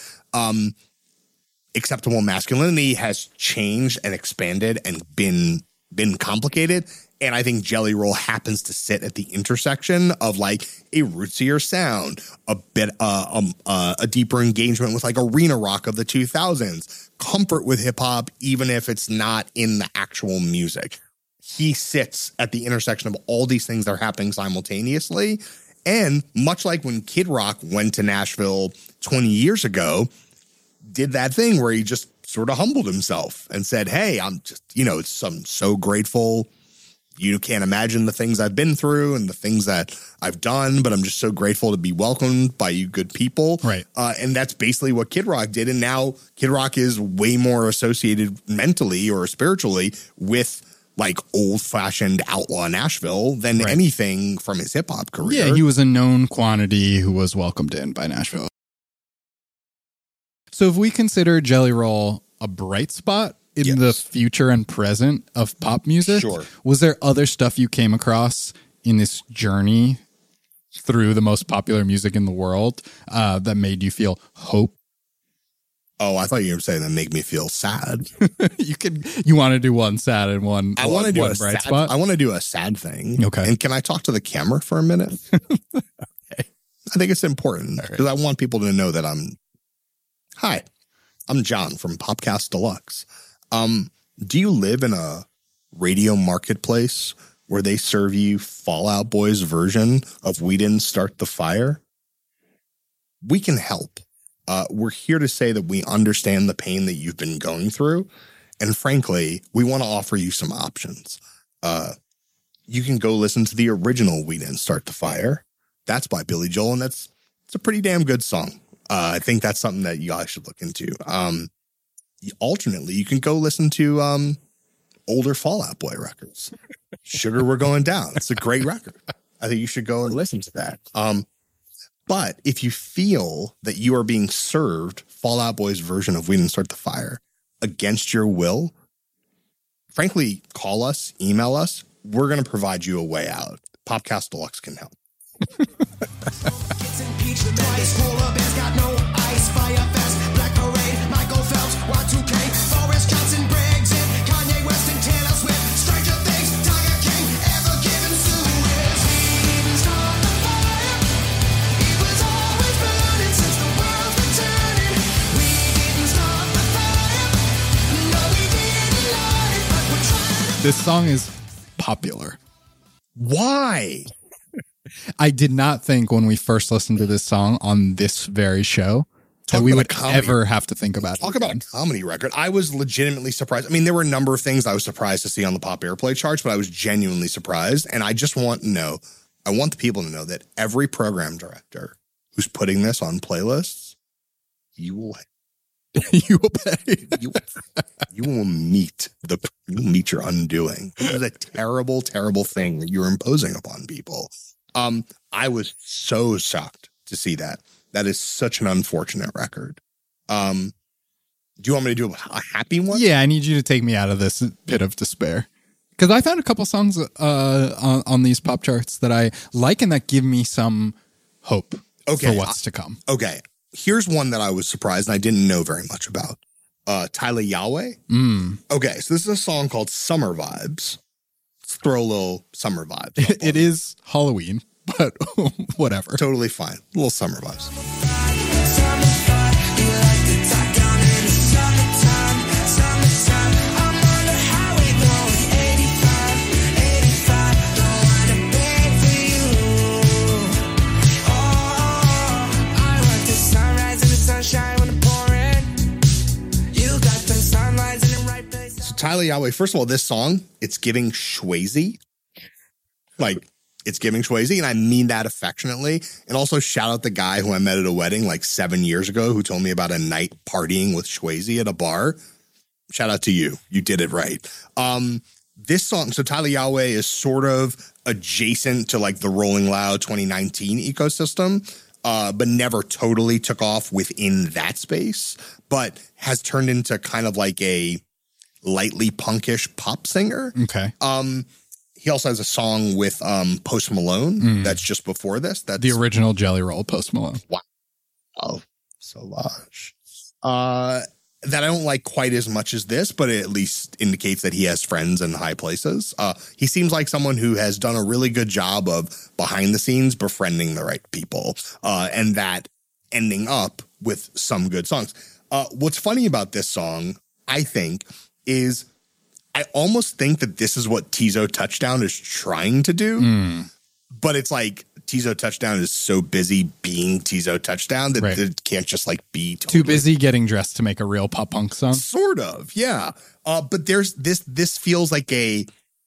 Acceptable masculinity has changed and expanded and been complicated. And I think Jelly Roll happens to sit at the intersection of like a rootsier sound, a bit, a deeper engagement with like arena rock of the 2000s, comfort with hip hop, even if it's not in the actual music. He sits at the intersection of all these things that are happening simultaneously. And much like when Kid Rock went to Nashville 20 years ago, did that thing where he just sort of humbled himself and said, hey, I'm just, I'm so grateful you can't imagine the things I've been through and the things that I've done, but I'm just so grateful to be welcomed by you good people. Right. And that's basically what Kid Rock did. And now Kid Rock is way more associated mentally or spiritually with like old-fashioned outlaw Nashville than anything from his hip-hop career. Yeah, he was a known quantity who was welcomed in by Nashville. So if we consider Jelly Roll a bright spot in the future and present of pop music, Sure. was there other stuff you came across in this journey through the most popular music in the world that made you feel hope? Oh, I thought you were saying that make me feel sad. You want to do one sad and one I want to do one a bright sad, spot? I want to do a sad thing. Okay. And can I talk to the camera for a minute? Okay. I think it's important because I want people to know that Hi, I'm John from Popcast Deluxe. Do you live in a radio marketplace where they serve you Fall Out Boy's version of We Didn't Start the Fire? We can help. We're here to say that we understand the pain that you've been going through. And frankly, we want to offer you some options. You can go listen to the original We Didn't Start the Fire. That's by Billy Joel, and it's a pretty damn good song. I think that's something that you guys should look into. Alternately, you can go listen to older Fall Out Boy records. Sugar We're Going Down. It's a great record. I think you should go and listen to that. But if you feel that you are being served Fall Out Boy's version of We Didn't Start the Fire against your will, frankly, call us, email us. We're going to provide you a way out. Popcast Deluxe can help. This song is popular. Why? I did not think when we first listened to this song on this very show that we would ever have to think about it. Talk about a comedy record. I was legitimately surprised. I mean, there were a number of things I was surprised to see on the pop airplay charts, but I was genuinely surprised. And I just want to know, I want the people to know that every program director who's putting this on playlists, you will You will pay. you will meet your undoing. This is a terrible, terrible thing that you're imposing upon people. I was so shocked to see that. That is such an unfortunate record. Do you want me to do a happy one? Yeah, I need you to take me out of this pit of despair. Because I found a couple songs on these pop charts that I like and that give me some hope for what's to come. Okay. Here's one that I was surprised and I didn't know very much about. Tyler Yahweh. Okay, so this is a song called Summer Vibes. Let's throw a little summer vibes. It is Halloween, but whatever. Totally fine. A little summer vibes. Tyler Yahweh, first of all, this song, it's giving Swayze. Like, it's giving Swayze, and I mean that affectionately. And also shout out the guy who I met at a wedding like 7 years ago who told me about a night partying with Swayze at a bar. Shout out to you. You did it right. This song, so Tyler Yahweh is sort of adjacent to like the Rolling Loud 2019 ecosystem, but never totally took off within that space, but has turned into kind of like a lightly punkish pop singer. Okay. He also has a song with Post Malone that's just before this. That's the original Jelly Roll, Post Malone. Wow. Oh, Sauvage. That I don't like quite as much as this, but it at least indicates that he has friends in high places. He seems like someone who has done a really good job of behind the scenes befriending the right people, and that ending up with some good songs. What's funny about this song, I think, is I almost think that this is what Tizo Touchdown is trying to do, but it's like Tizo Touchdown is so busy being Tizo Touchdown that it can't just like be too busy getting dressed to make a real pop punk song. Sort of, yeah. But there's this feels like a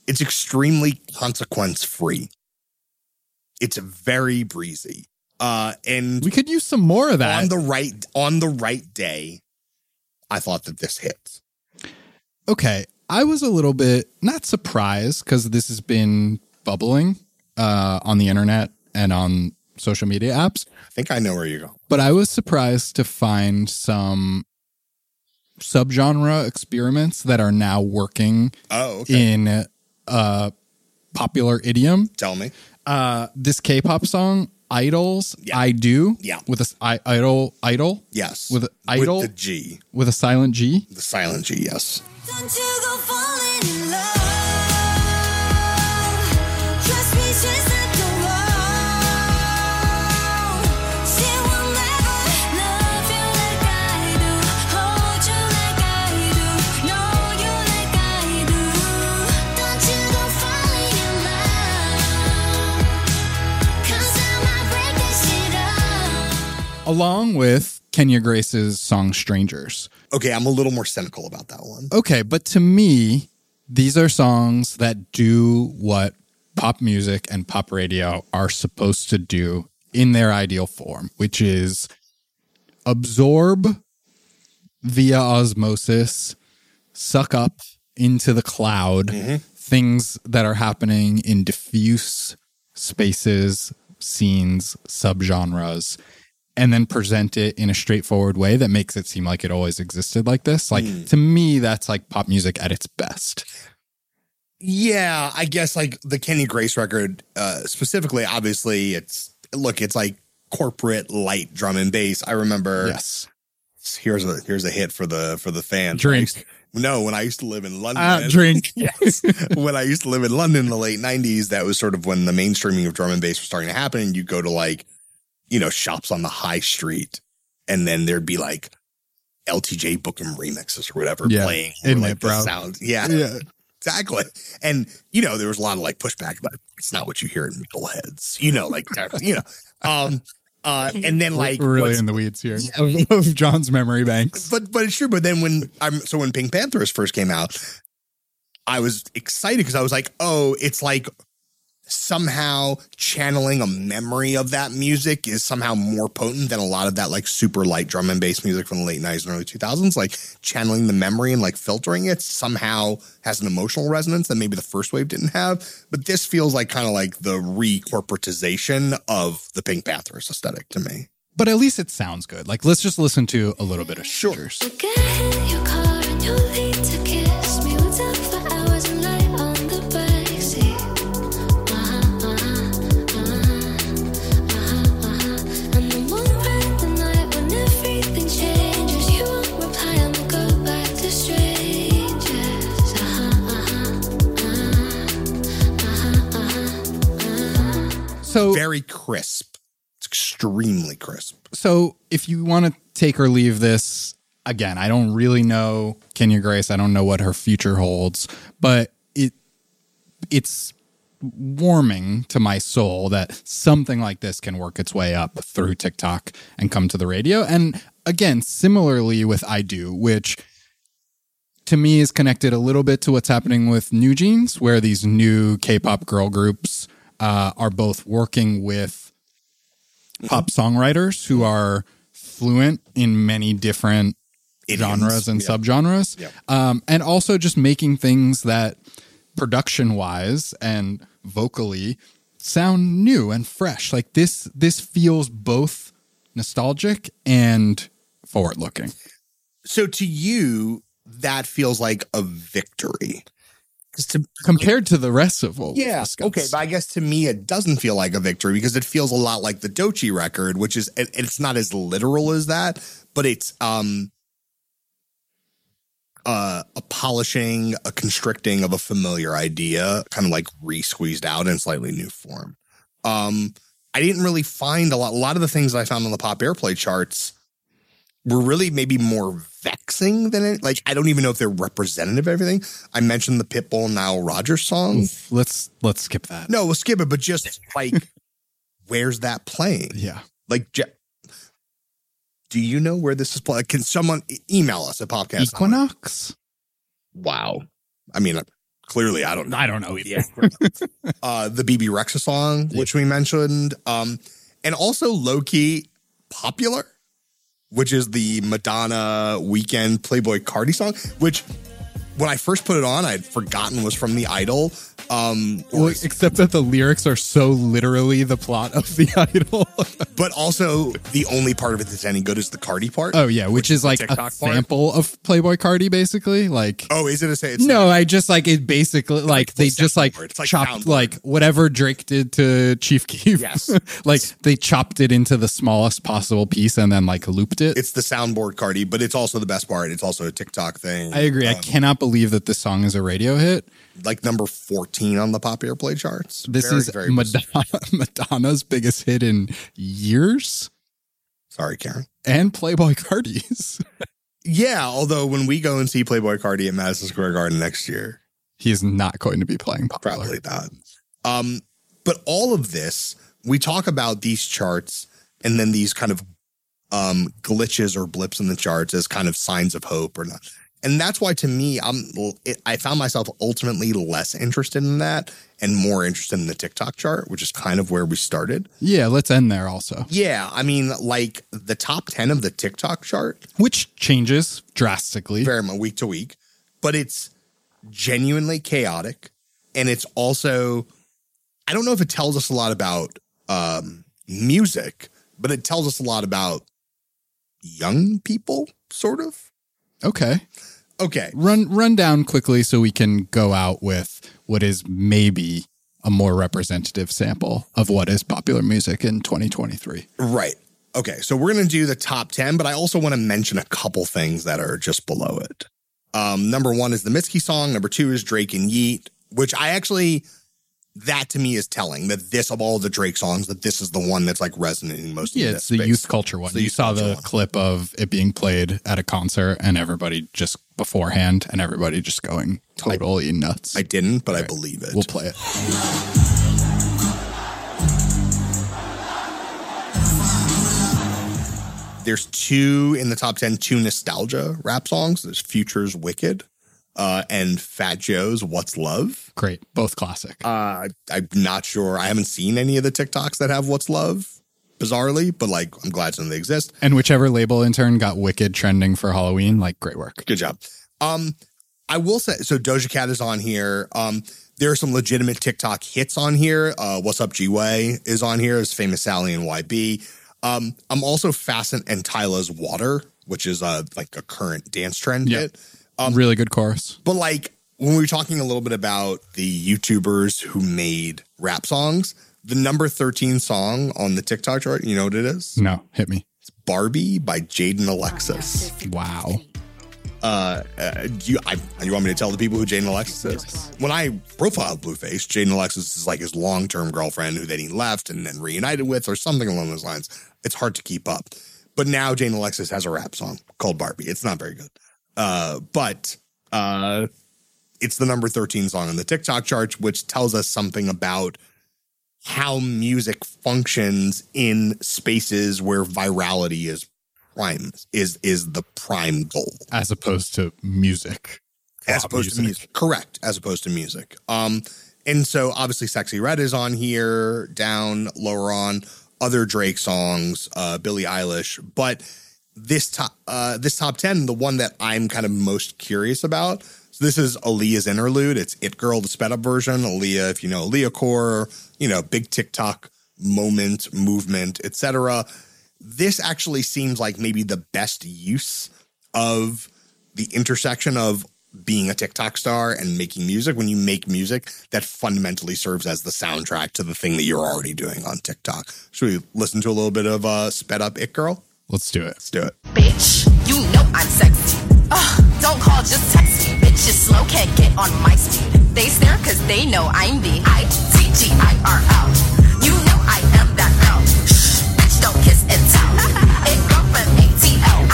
It's extremely consequence free. It's very breezy. And We could use some more of that. on the right day, I thought that this hits. Okay. I was a little bit not surprised because this has been bubbling on the internet and on social media apps. I think I know where you're going. But I was surprised to find some subgenre experiments that are now working Oh, okay. in popular idiom. Tell me. This K-pop song, Idols, Yeah. I Do, Yeah. with a idol, Yes. with idol, With the G. with a silent G. The silent G, yes. Don't you go falling in love. Trust me, she's not the one. She will never love you like I do, hold you like I do, know you like I do. Don't you go falling in love, 'cause I might break this shit up. Along with Kenya Grace's song Strangers. Okay, I'm a little more cynical about that one. Okay, but to me, these are songs that do what pop music and pop radio are supposed to do in their ideal form, which is absorb via osmosis, suck up into the cloud things that are happening in diffuse spaces, scenes, subgenres, and then present it in a straightforward way that makes it seem like it always existed like this. Like, to me, that's like pop music at its best. Yeah, I guess like the Kenny Grace record, specifically, obviously, it's like corporate light drum and bass. I remember. Yes. Here's a hit for the fans. Drink. No, when I used to live in London. Drink. Yes. When I used to live in London in the late 90s, that was sort of when the mainstreaming of drum and bass was starting to happen. You go to like, shops on the high street, and then there'd be like LTJ Bookham remixes or whatever playing. Isn't like it, bro? the sound. Yeah, exactly. And, there was a lot of like pushback, but it's not what you hear in metalheads, and then like We're really in the weeds here of John's memory banks. But it's true. But then when Pink Panthers first came out, I was excited because I was like, oh, it's like somehow channeling a memory of that music is somehow more potent than a lot of that like super light drum and bass music from the late 90s and early 2000s. Like channeling the memory and like filtering it somehow has an emotional resonance that maybe the first wave didn't have. But this feels like kind of like the re-corporatization of the Pink Panthers aesthetic to me. But at least it sounds good. Like, let's just listen to a little bit of Strangers. Get in your car and you'll need to kiss me. We'll talk for hours and lie on the backseat. And then we'll ride the night when everything changes. You won't reply and we'll go back to strangers. So, Very crisp. It's extremely crisp. so if you want to take or leave this, again, I don't really know Kenya Grace. I don't know what her future holds, but it's warming to my soul that something like this can work its way up through TikTok and come to the radio. And again, similarly with I Do, which to me is connected a little bit to what's happening with New Jeans, where these new K-pop girl groups are both working with pop songwriters who are fluent in many different genres and subgenres. Yeah. And also just making things that production wise and vocally sound new and fresh. Like this feels both nostalgic and forward looking. So to you, that feels like a victory. Compared to the rest of what we Yeah. discussed. Okay. But I guess to me, it doesn't feel like a victory because it feels a lot like the Doechii record, which is, it's not as literal as that, but it's a polishing, a constricting of a familiar idea, kind of like re-squeezed out in slightly new form. I didn't really find a lot of the things I found on the pop airplay charts were really maybe more vexing than it. Like, I don't even know if they're representative of everything. I mentioned the Pitbull Nile Rodgers song. Let's skip that. No, we'll skip it, but just like, where's that playing? Yeah. Like, do you know where this is playing? Can someone email us at Popcast? Equinox? Wow. I mean, clearly, I don't know. I don't know either. The BB Rexa song, which we mentioned, and also low-key Popular, which is the Madonna Weekend Playboy Cardi song, which when I first put it on, I'd forgotten was from The Idol. Well, except that the lyrics are so literally the plot of The Idol. But also the only part of it that's any good is the Cardi part. Oh yeah, which is like a TikTok part. sample of Playboy Cardi, basically. Like, Oh, is it a say? It's no, I just like it. Basically, like they just like soundboard. It's like chopped soundboard. like whatever Drake did to Chief Keef. Yes. Like they chopped it into the smallest possible piece and then like looped it. It's the soundboard Cardi, but it's also the best part. It's also a TikTok thing. I agree. I cannot believe that this song is a radio hit. Like number 14 on the popular play charts. This Very, is very Madonna's biggest hit in years, Sorry, Karen. and Playboy Cardi's. Yeah, although when we go and see Playboy Cardi at Madison Square Garden next year, He is not going to be playing Popular. probably not. But all of this, we talk about these charts and then these kind of glitches or blips in the charts as kind of signs of hope or not. And that's why, to me, I found myself ultimately less interested in that and more interested in the TikTok chart, which is kind of where we started. Yeah, let's end there also. Yeah, I mean, like the top 10 of the TikTok chart, Which changes drastically. very much week to week, but it's genuinely chaotic. And it's also, I don't know if it tells us a lot about music, but it tells us a lot about young people, sort of. Okay. Okay. Run down quickly so we can go out with what is maybe a more representative sample of what is popular music in 2023. Right. Okay. So we're going to do the top 10, but I also want to mention a couple things that are just below it. Number 1 is the Mitski song. Number 2 is Drake and Yeet, which I actually, that to me is telling that this, of all the Drake songs, that this is the one that's like resonating most. Yeah, in it's this the space. youth culture one. It's the You youth saw culture the one. clip of it being played at a concert and everybody just beforehand and everybody just going totally nuts. I didn't, but I believe it. We'll play it. There's 2 in the top 10, 2 nostalgia rap songs. There's Future's Wicked and Fat Joe's What's Love. Great. Both classic. I'm not sure. I haven't seen any of the TikToks that have What's Love, bizarrely, but like I'm glad some of they exist. And whichever label intern got Wicked trending for Halloween, like great work. Good job. I will say, so Doja Cat is on here. There are some legitimate TikTok hits on here. What's Up G-Way is on here as Famous Sally and YB. I'm also fascinated, and Tyla's Water, which is like a current dance trend hit. Really good chorus. But like when we were talking a little bit about the YouTubers who made rap songs, the number 13 song on the TikTok chart, you know what it is? No, hit me. It's Barbie by Jaden Alexis. Wow. You want me to tell the people who Jaden Alexis is? Yes. When I profiled Blueface, Jaden Alexis is like his long-term girlfriend who then he left and then reunited with or something along those lines. It's hard to keep up. But now Jaden Alexis has a rap song called Barbie. It's not very good. But it's the number 13 song on the TikTok charts, which tells us something about how music functions in spaces where virality is the prime goal. As opposed to music. As opposed to music. Correct. As opposed to music. And so obviously Sexy Red is on here, down, lower on, other Drake songs, Billie Eilish. But this top 10, the one that I'm kind of most curious about. So this is Aaliyah's interlude. It's It Girl, the sped up version. Aaliyah, if you know Aaliyah Core, big TikTok moment, movement, etc. This actually seems like maybe the best use of the intersection of being a TikTok star and making music when you make music that fundamentally serves as the soundtrack to the thing that you're already doing on TikTok. Should we listen to a little bit of Sped Up It Girl? Let's do it. Let's do it. Bitch, you know I'm sexy. Don't call, just text me. Bitches slow, can't get on my speed. They stare cause they know I'm the ITGIRL. You know I am that girl. Shh, bitch, don't kiss and tell. It girl from ATL.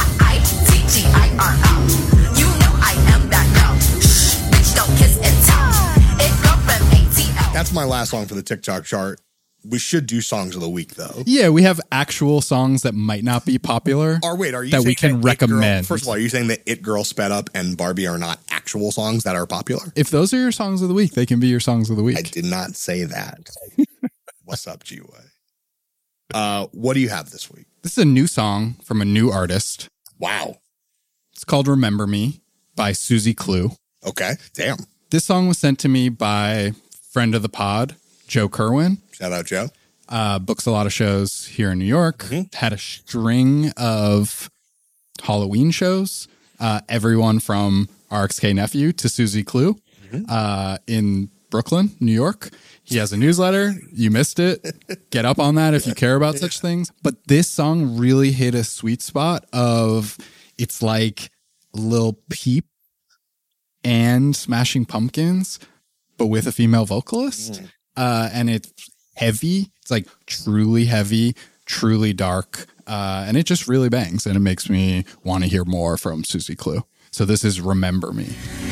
ITGIRL. You know I am that girl. Shh, bitch, don't kiss and tell. It girl from ATL. That's my last song for the TikTok chart. We should do songs of the week, though. Yeah, we have actual songs that might not be popular. Are you that we saying can It Girl- recommend? first of all, are you saying that It Girl, Sped Up, and Barbie are not actual actual songs that are popular. If those are your songs of the week, they can be your songs of the week. I did not say that. What's up, G-Way? What do you have this week? This is a new song from a new artist. Wow. It's called Remember Me by Susie Clue. Okay. Damn. This song was sent to me by friend of the pod, Joe Kerwin. Shout out, Joe. Books a lot of shows here in New York. Had a string of Halloween shows. Everyone from RXK Nephew to Susie Clue in Brooklyn, New York. He has a newsletter. You missed it. Get up on that if you care about such things. But this song really hit a sweet spot of it's like Lil Peep and Smashing Pumpkins, but with a female vocalist. And it's heavy. It's like truly heavy, truly dark. And it just really bangs. And it makes me want to hear more from Susie Clue. So this is Remember Me.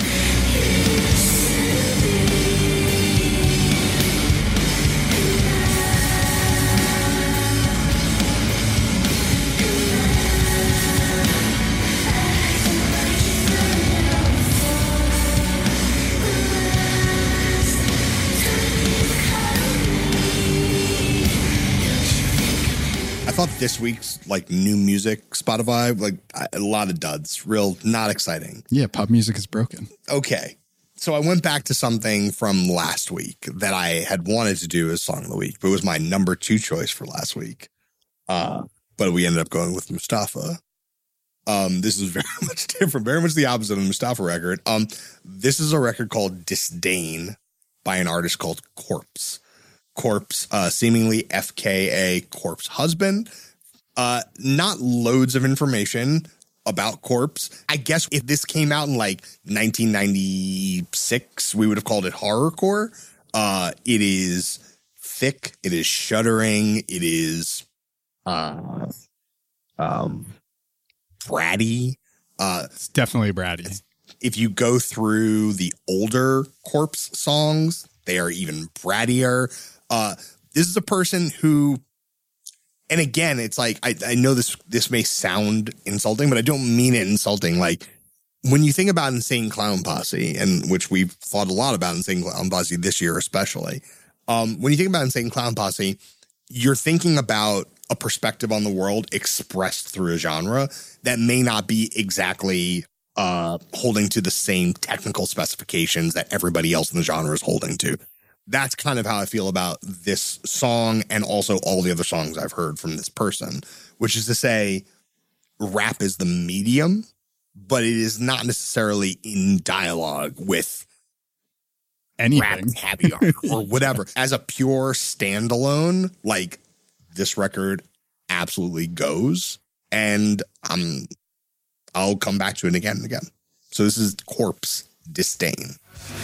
I thought this week's like new music Spotify, like a lot of duds, real not exciting. Yeah, pop music is broken. Okay. So I went back to something from last week that I had wanted to do as Song of the Week, but it was my number 2 choice for last week. But we ended up going with Mustafa. This is very much different, very much the opposite of the Mustafa record. This is a record called Disdain by an artist called Corpse. Corpse, seemingly FKA Corpse husband. Not loads of information about Corpse. I guess if this came out in like 1996, we would have called it horrorcore. It is thick. It is shuddering. It is bratty. It's definitely bratty. If you go through the older Corpse songs, they are even brattier. This is a person who, and again, it's like, I know this may sound insulting, but I don't mean it insulting. Like when you think about Insane Clown Posse, and which we've thought a lot about Insane Clown Posse this year, especially, when you think about Insane Clown Posse, you're thinking about a perspective on the world expressed through a genre that may not be exactly holding to the same technical specifications that everybody else in the genre is holding to. That's kind of how I feel about this song and also all the other songs I've heard from this person, which is to say rap is the medium, but it is not necessarily in dialogue with Anything. rap happy art or whatever. As a pure standalone, like this record absolutely goes, and I'll come back to it again and again. So this is Corpse, Disdain.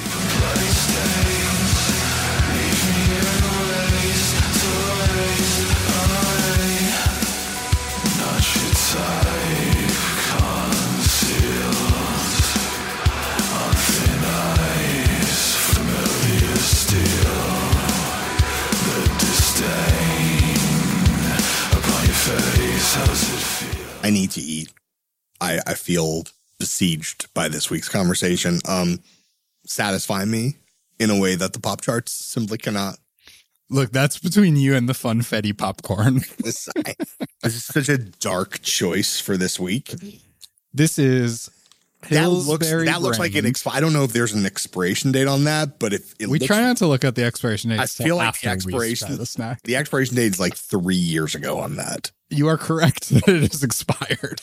I need to eat. I feel besieged by this week's conversation. Satisfy me in a way that the pop charts simply cannot. Look, that's between you and the Funfetti popcorn. This is such a dark choice for this week. This is That looks Pillsbury like an brand. I don't know if there's an expiration date on that, but if it We looks, try not to look at the expiration date. I feel like the after we expiration start the snack. the expiration date is like 3 years ago on that. You are correct that it is expired,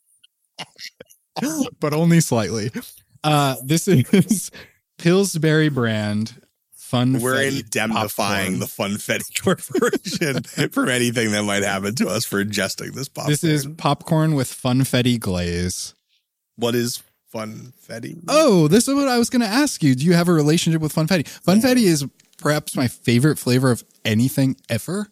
but only slightly. This is Pillsbury brand Funfetti. We're indemnifying the Funfetti Corporation from anything that might happen to us for ingesting this popcorn. This is popcorn with Funfetti glaze. What is Funfetti? Oh, this is what I was going to ask you. Do you have a relationship with Funfetti? Funfetti is perhaps my favorite flavor of anything ever.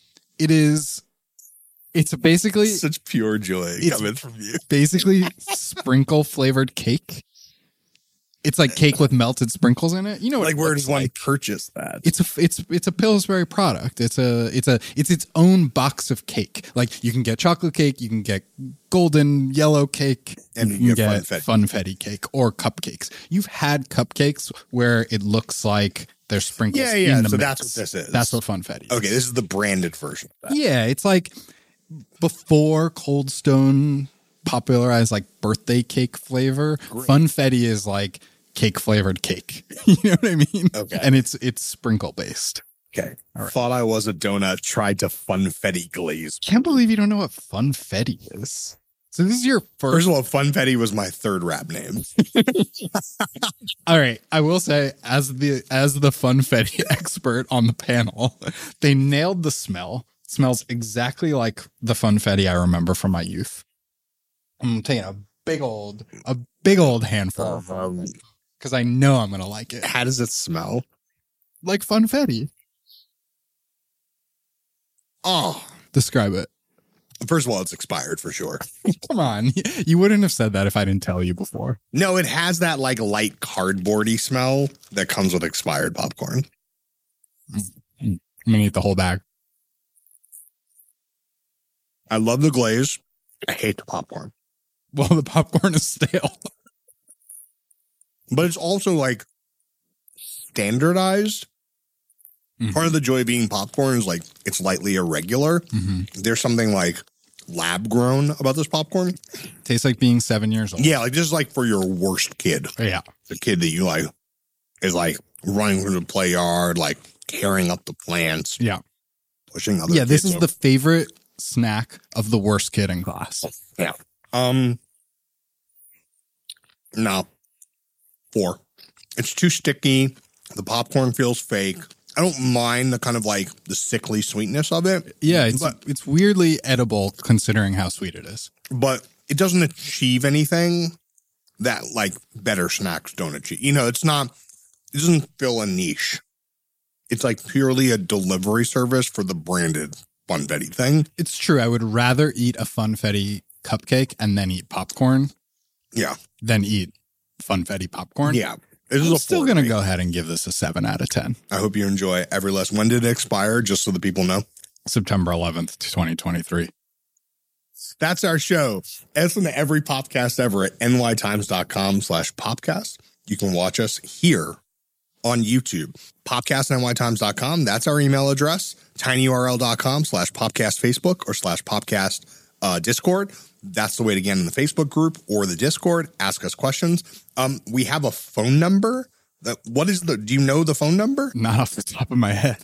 It's basically Such pure joy It's- coming from you. basically sprinkle flavored cake. It's like cake with melted sprinkles in it. You know what? Like, it where looks does one like. purchase that? It's a Pillsbury product. It's its own box of cake. Like you can get chocolate cake, you can get golden yellow cake, And you you can get get funfetti cake or cupcakes. You've had cupcakes where it looks like there's sprinkles. Yeah. In the So mix. that's what this is. That's what funfetti is. Okay, this is the branded version of that. Yeah, it's like before Cold Stone popularized like birthday cake flavor. Funfetti is like cake flavored cake. You know what I mean? Okay. And it's sprinkle based. Okay. Thought I was a donut, tried to funfetti glaze. Can't believe you don't know what funfetti is. So this is your First first. of all, funfetti was my third rap name. All right, I will say, as the funfetti expert on the panel, they nailed the smell. It smells exactly like the funfetti I remember from my youth. I'm taking a big old handful because I know I'm gonna like it. How does it smell? Like funfetti. Oh, Describe it. first of all, it's expired for sure. Come on, you wouldn't have said that if I didn't tell you before. No, it has that like light cardboardy smell that comes with expired popcorn. I'm gonna eat the whole bag. I love the glaze. I hate the popcorn. Well, the popcorn is stale. But it's also like standardized. Part of the joy of being popcorn is like it's lightly irregular. There's something like lab grown about this popcorn. Tastes like being 7 years old. Yeah, like just like for your worst kid. Yeah. The kid that you like is like running through the play yard, like tearing up the plants, Yeah. pushing other Yeah, this kids is the favorite snack of the worst kid in class. Yeah. No. 4. It's too sticky. The popcorn feels fake. I don't mind the kind of like the sickly sweetness of it. Yeah, but it's weirdly edible considering how sweet it is. it doesn't achieve anything that like better snacks don't achieve. You know, it doesn't fill a niche. It's like purely a delivery service for the branded funfetti thing. It's true. I would rather eat a funfetti cupcake and then eat popcorn Yeah. than eat funfetti popcorn. Yeah. This is I'm a still 4 going to to me. go ahead and give this a 7 out of 10. I hope you enjoy every lesson. When did it expire? Just so the people know. September 11th, 2023. That's our show. Listen to every podcast ever at nytimes.com/podcast. You can watch us here on YouTube. Podcast@nytimes.com. That's our email address. tinyurl.com/podcast Facebook or /podcast Discord. That's the way to get in the Facebook group or the Discord. Ask us questions. We have a phone number. Do you know the phone number? Not off the top of my head.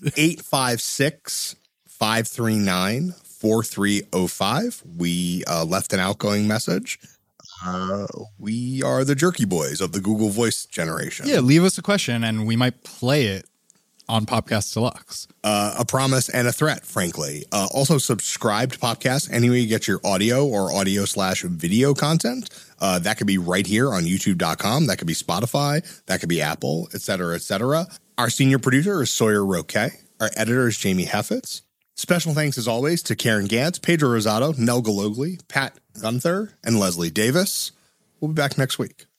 856-539-4305. We left an outgoing message. We are the Jerky Boys of the Google Voice generation. Yeah, leave us a question and we might play it on Podcast Deluxe. A promise and a threat, frankly. Also, subscribe to podcasts anywhere you get your audio or audio/video content. That could be right here on youtube.com. That could be Spotify. That could be Apple, et cetera, et cetera. Our senior producer is Sawyer Roque. Our editor is Jamie Heffitz. Special thanks, as always, to Karen Gantz, Pedro Rosado, Nell Galogli, Pat Gunther, and Leslie Davis. We'll be back next week.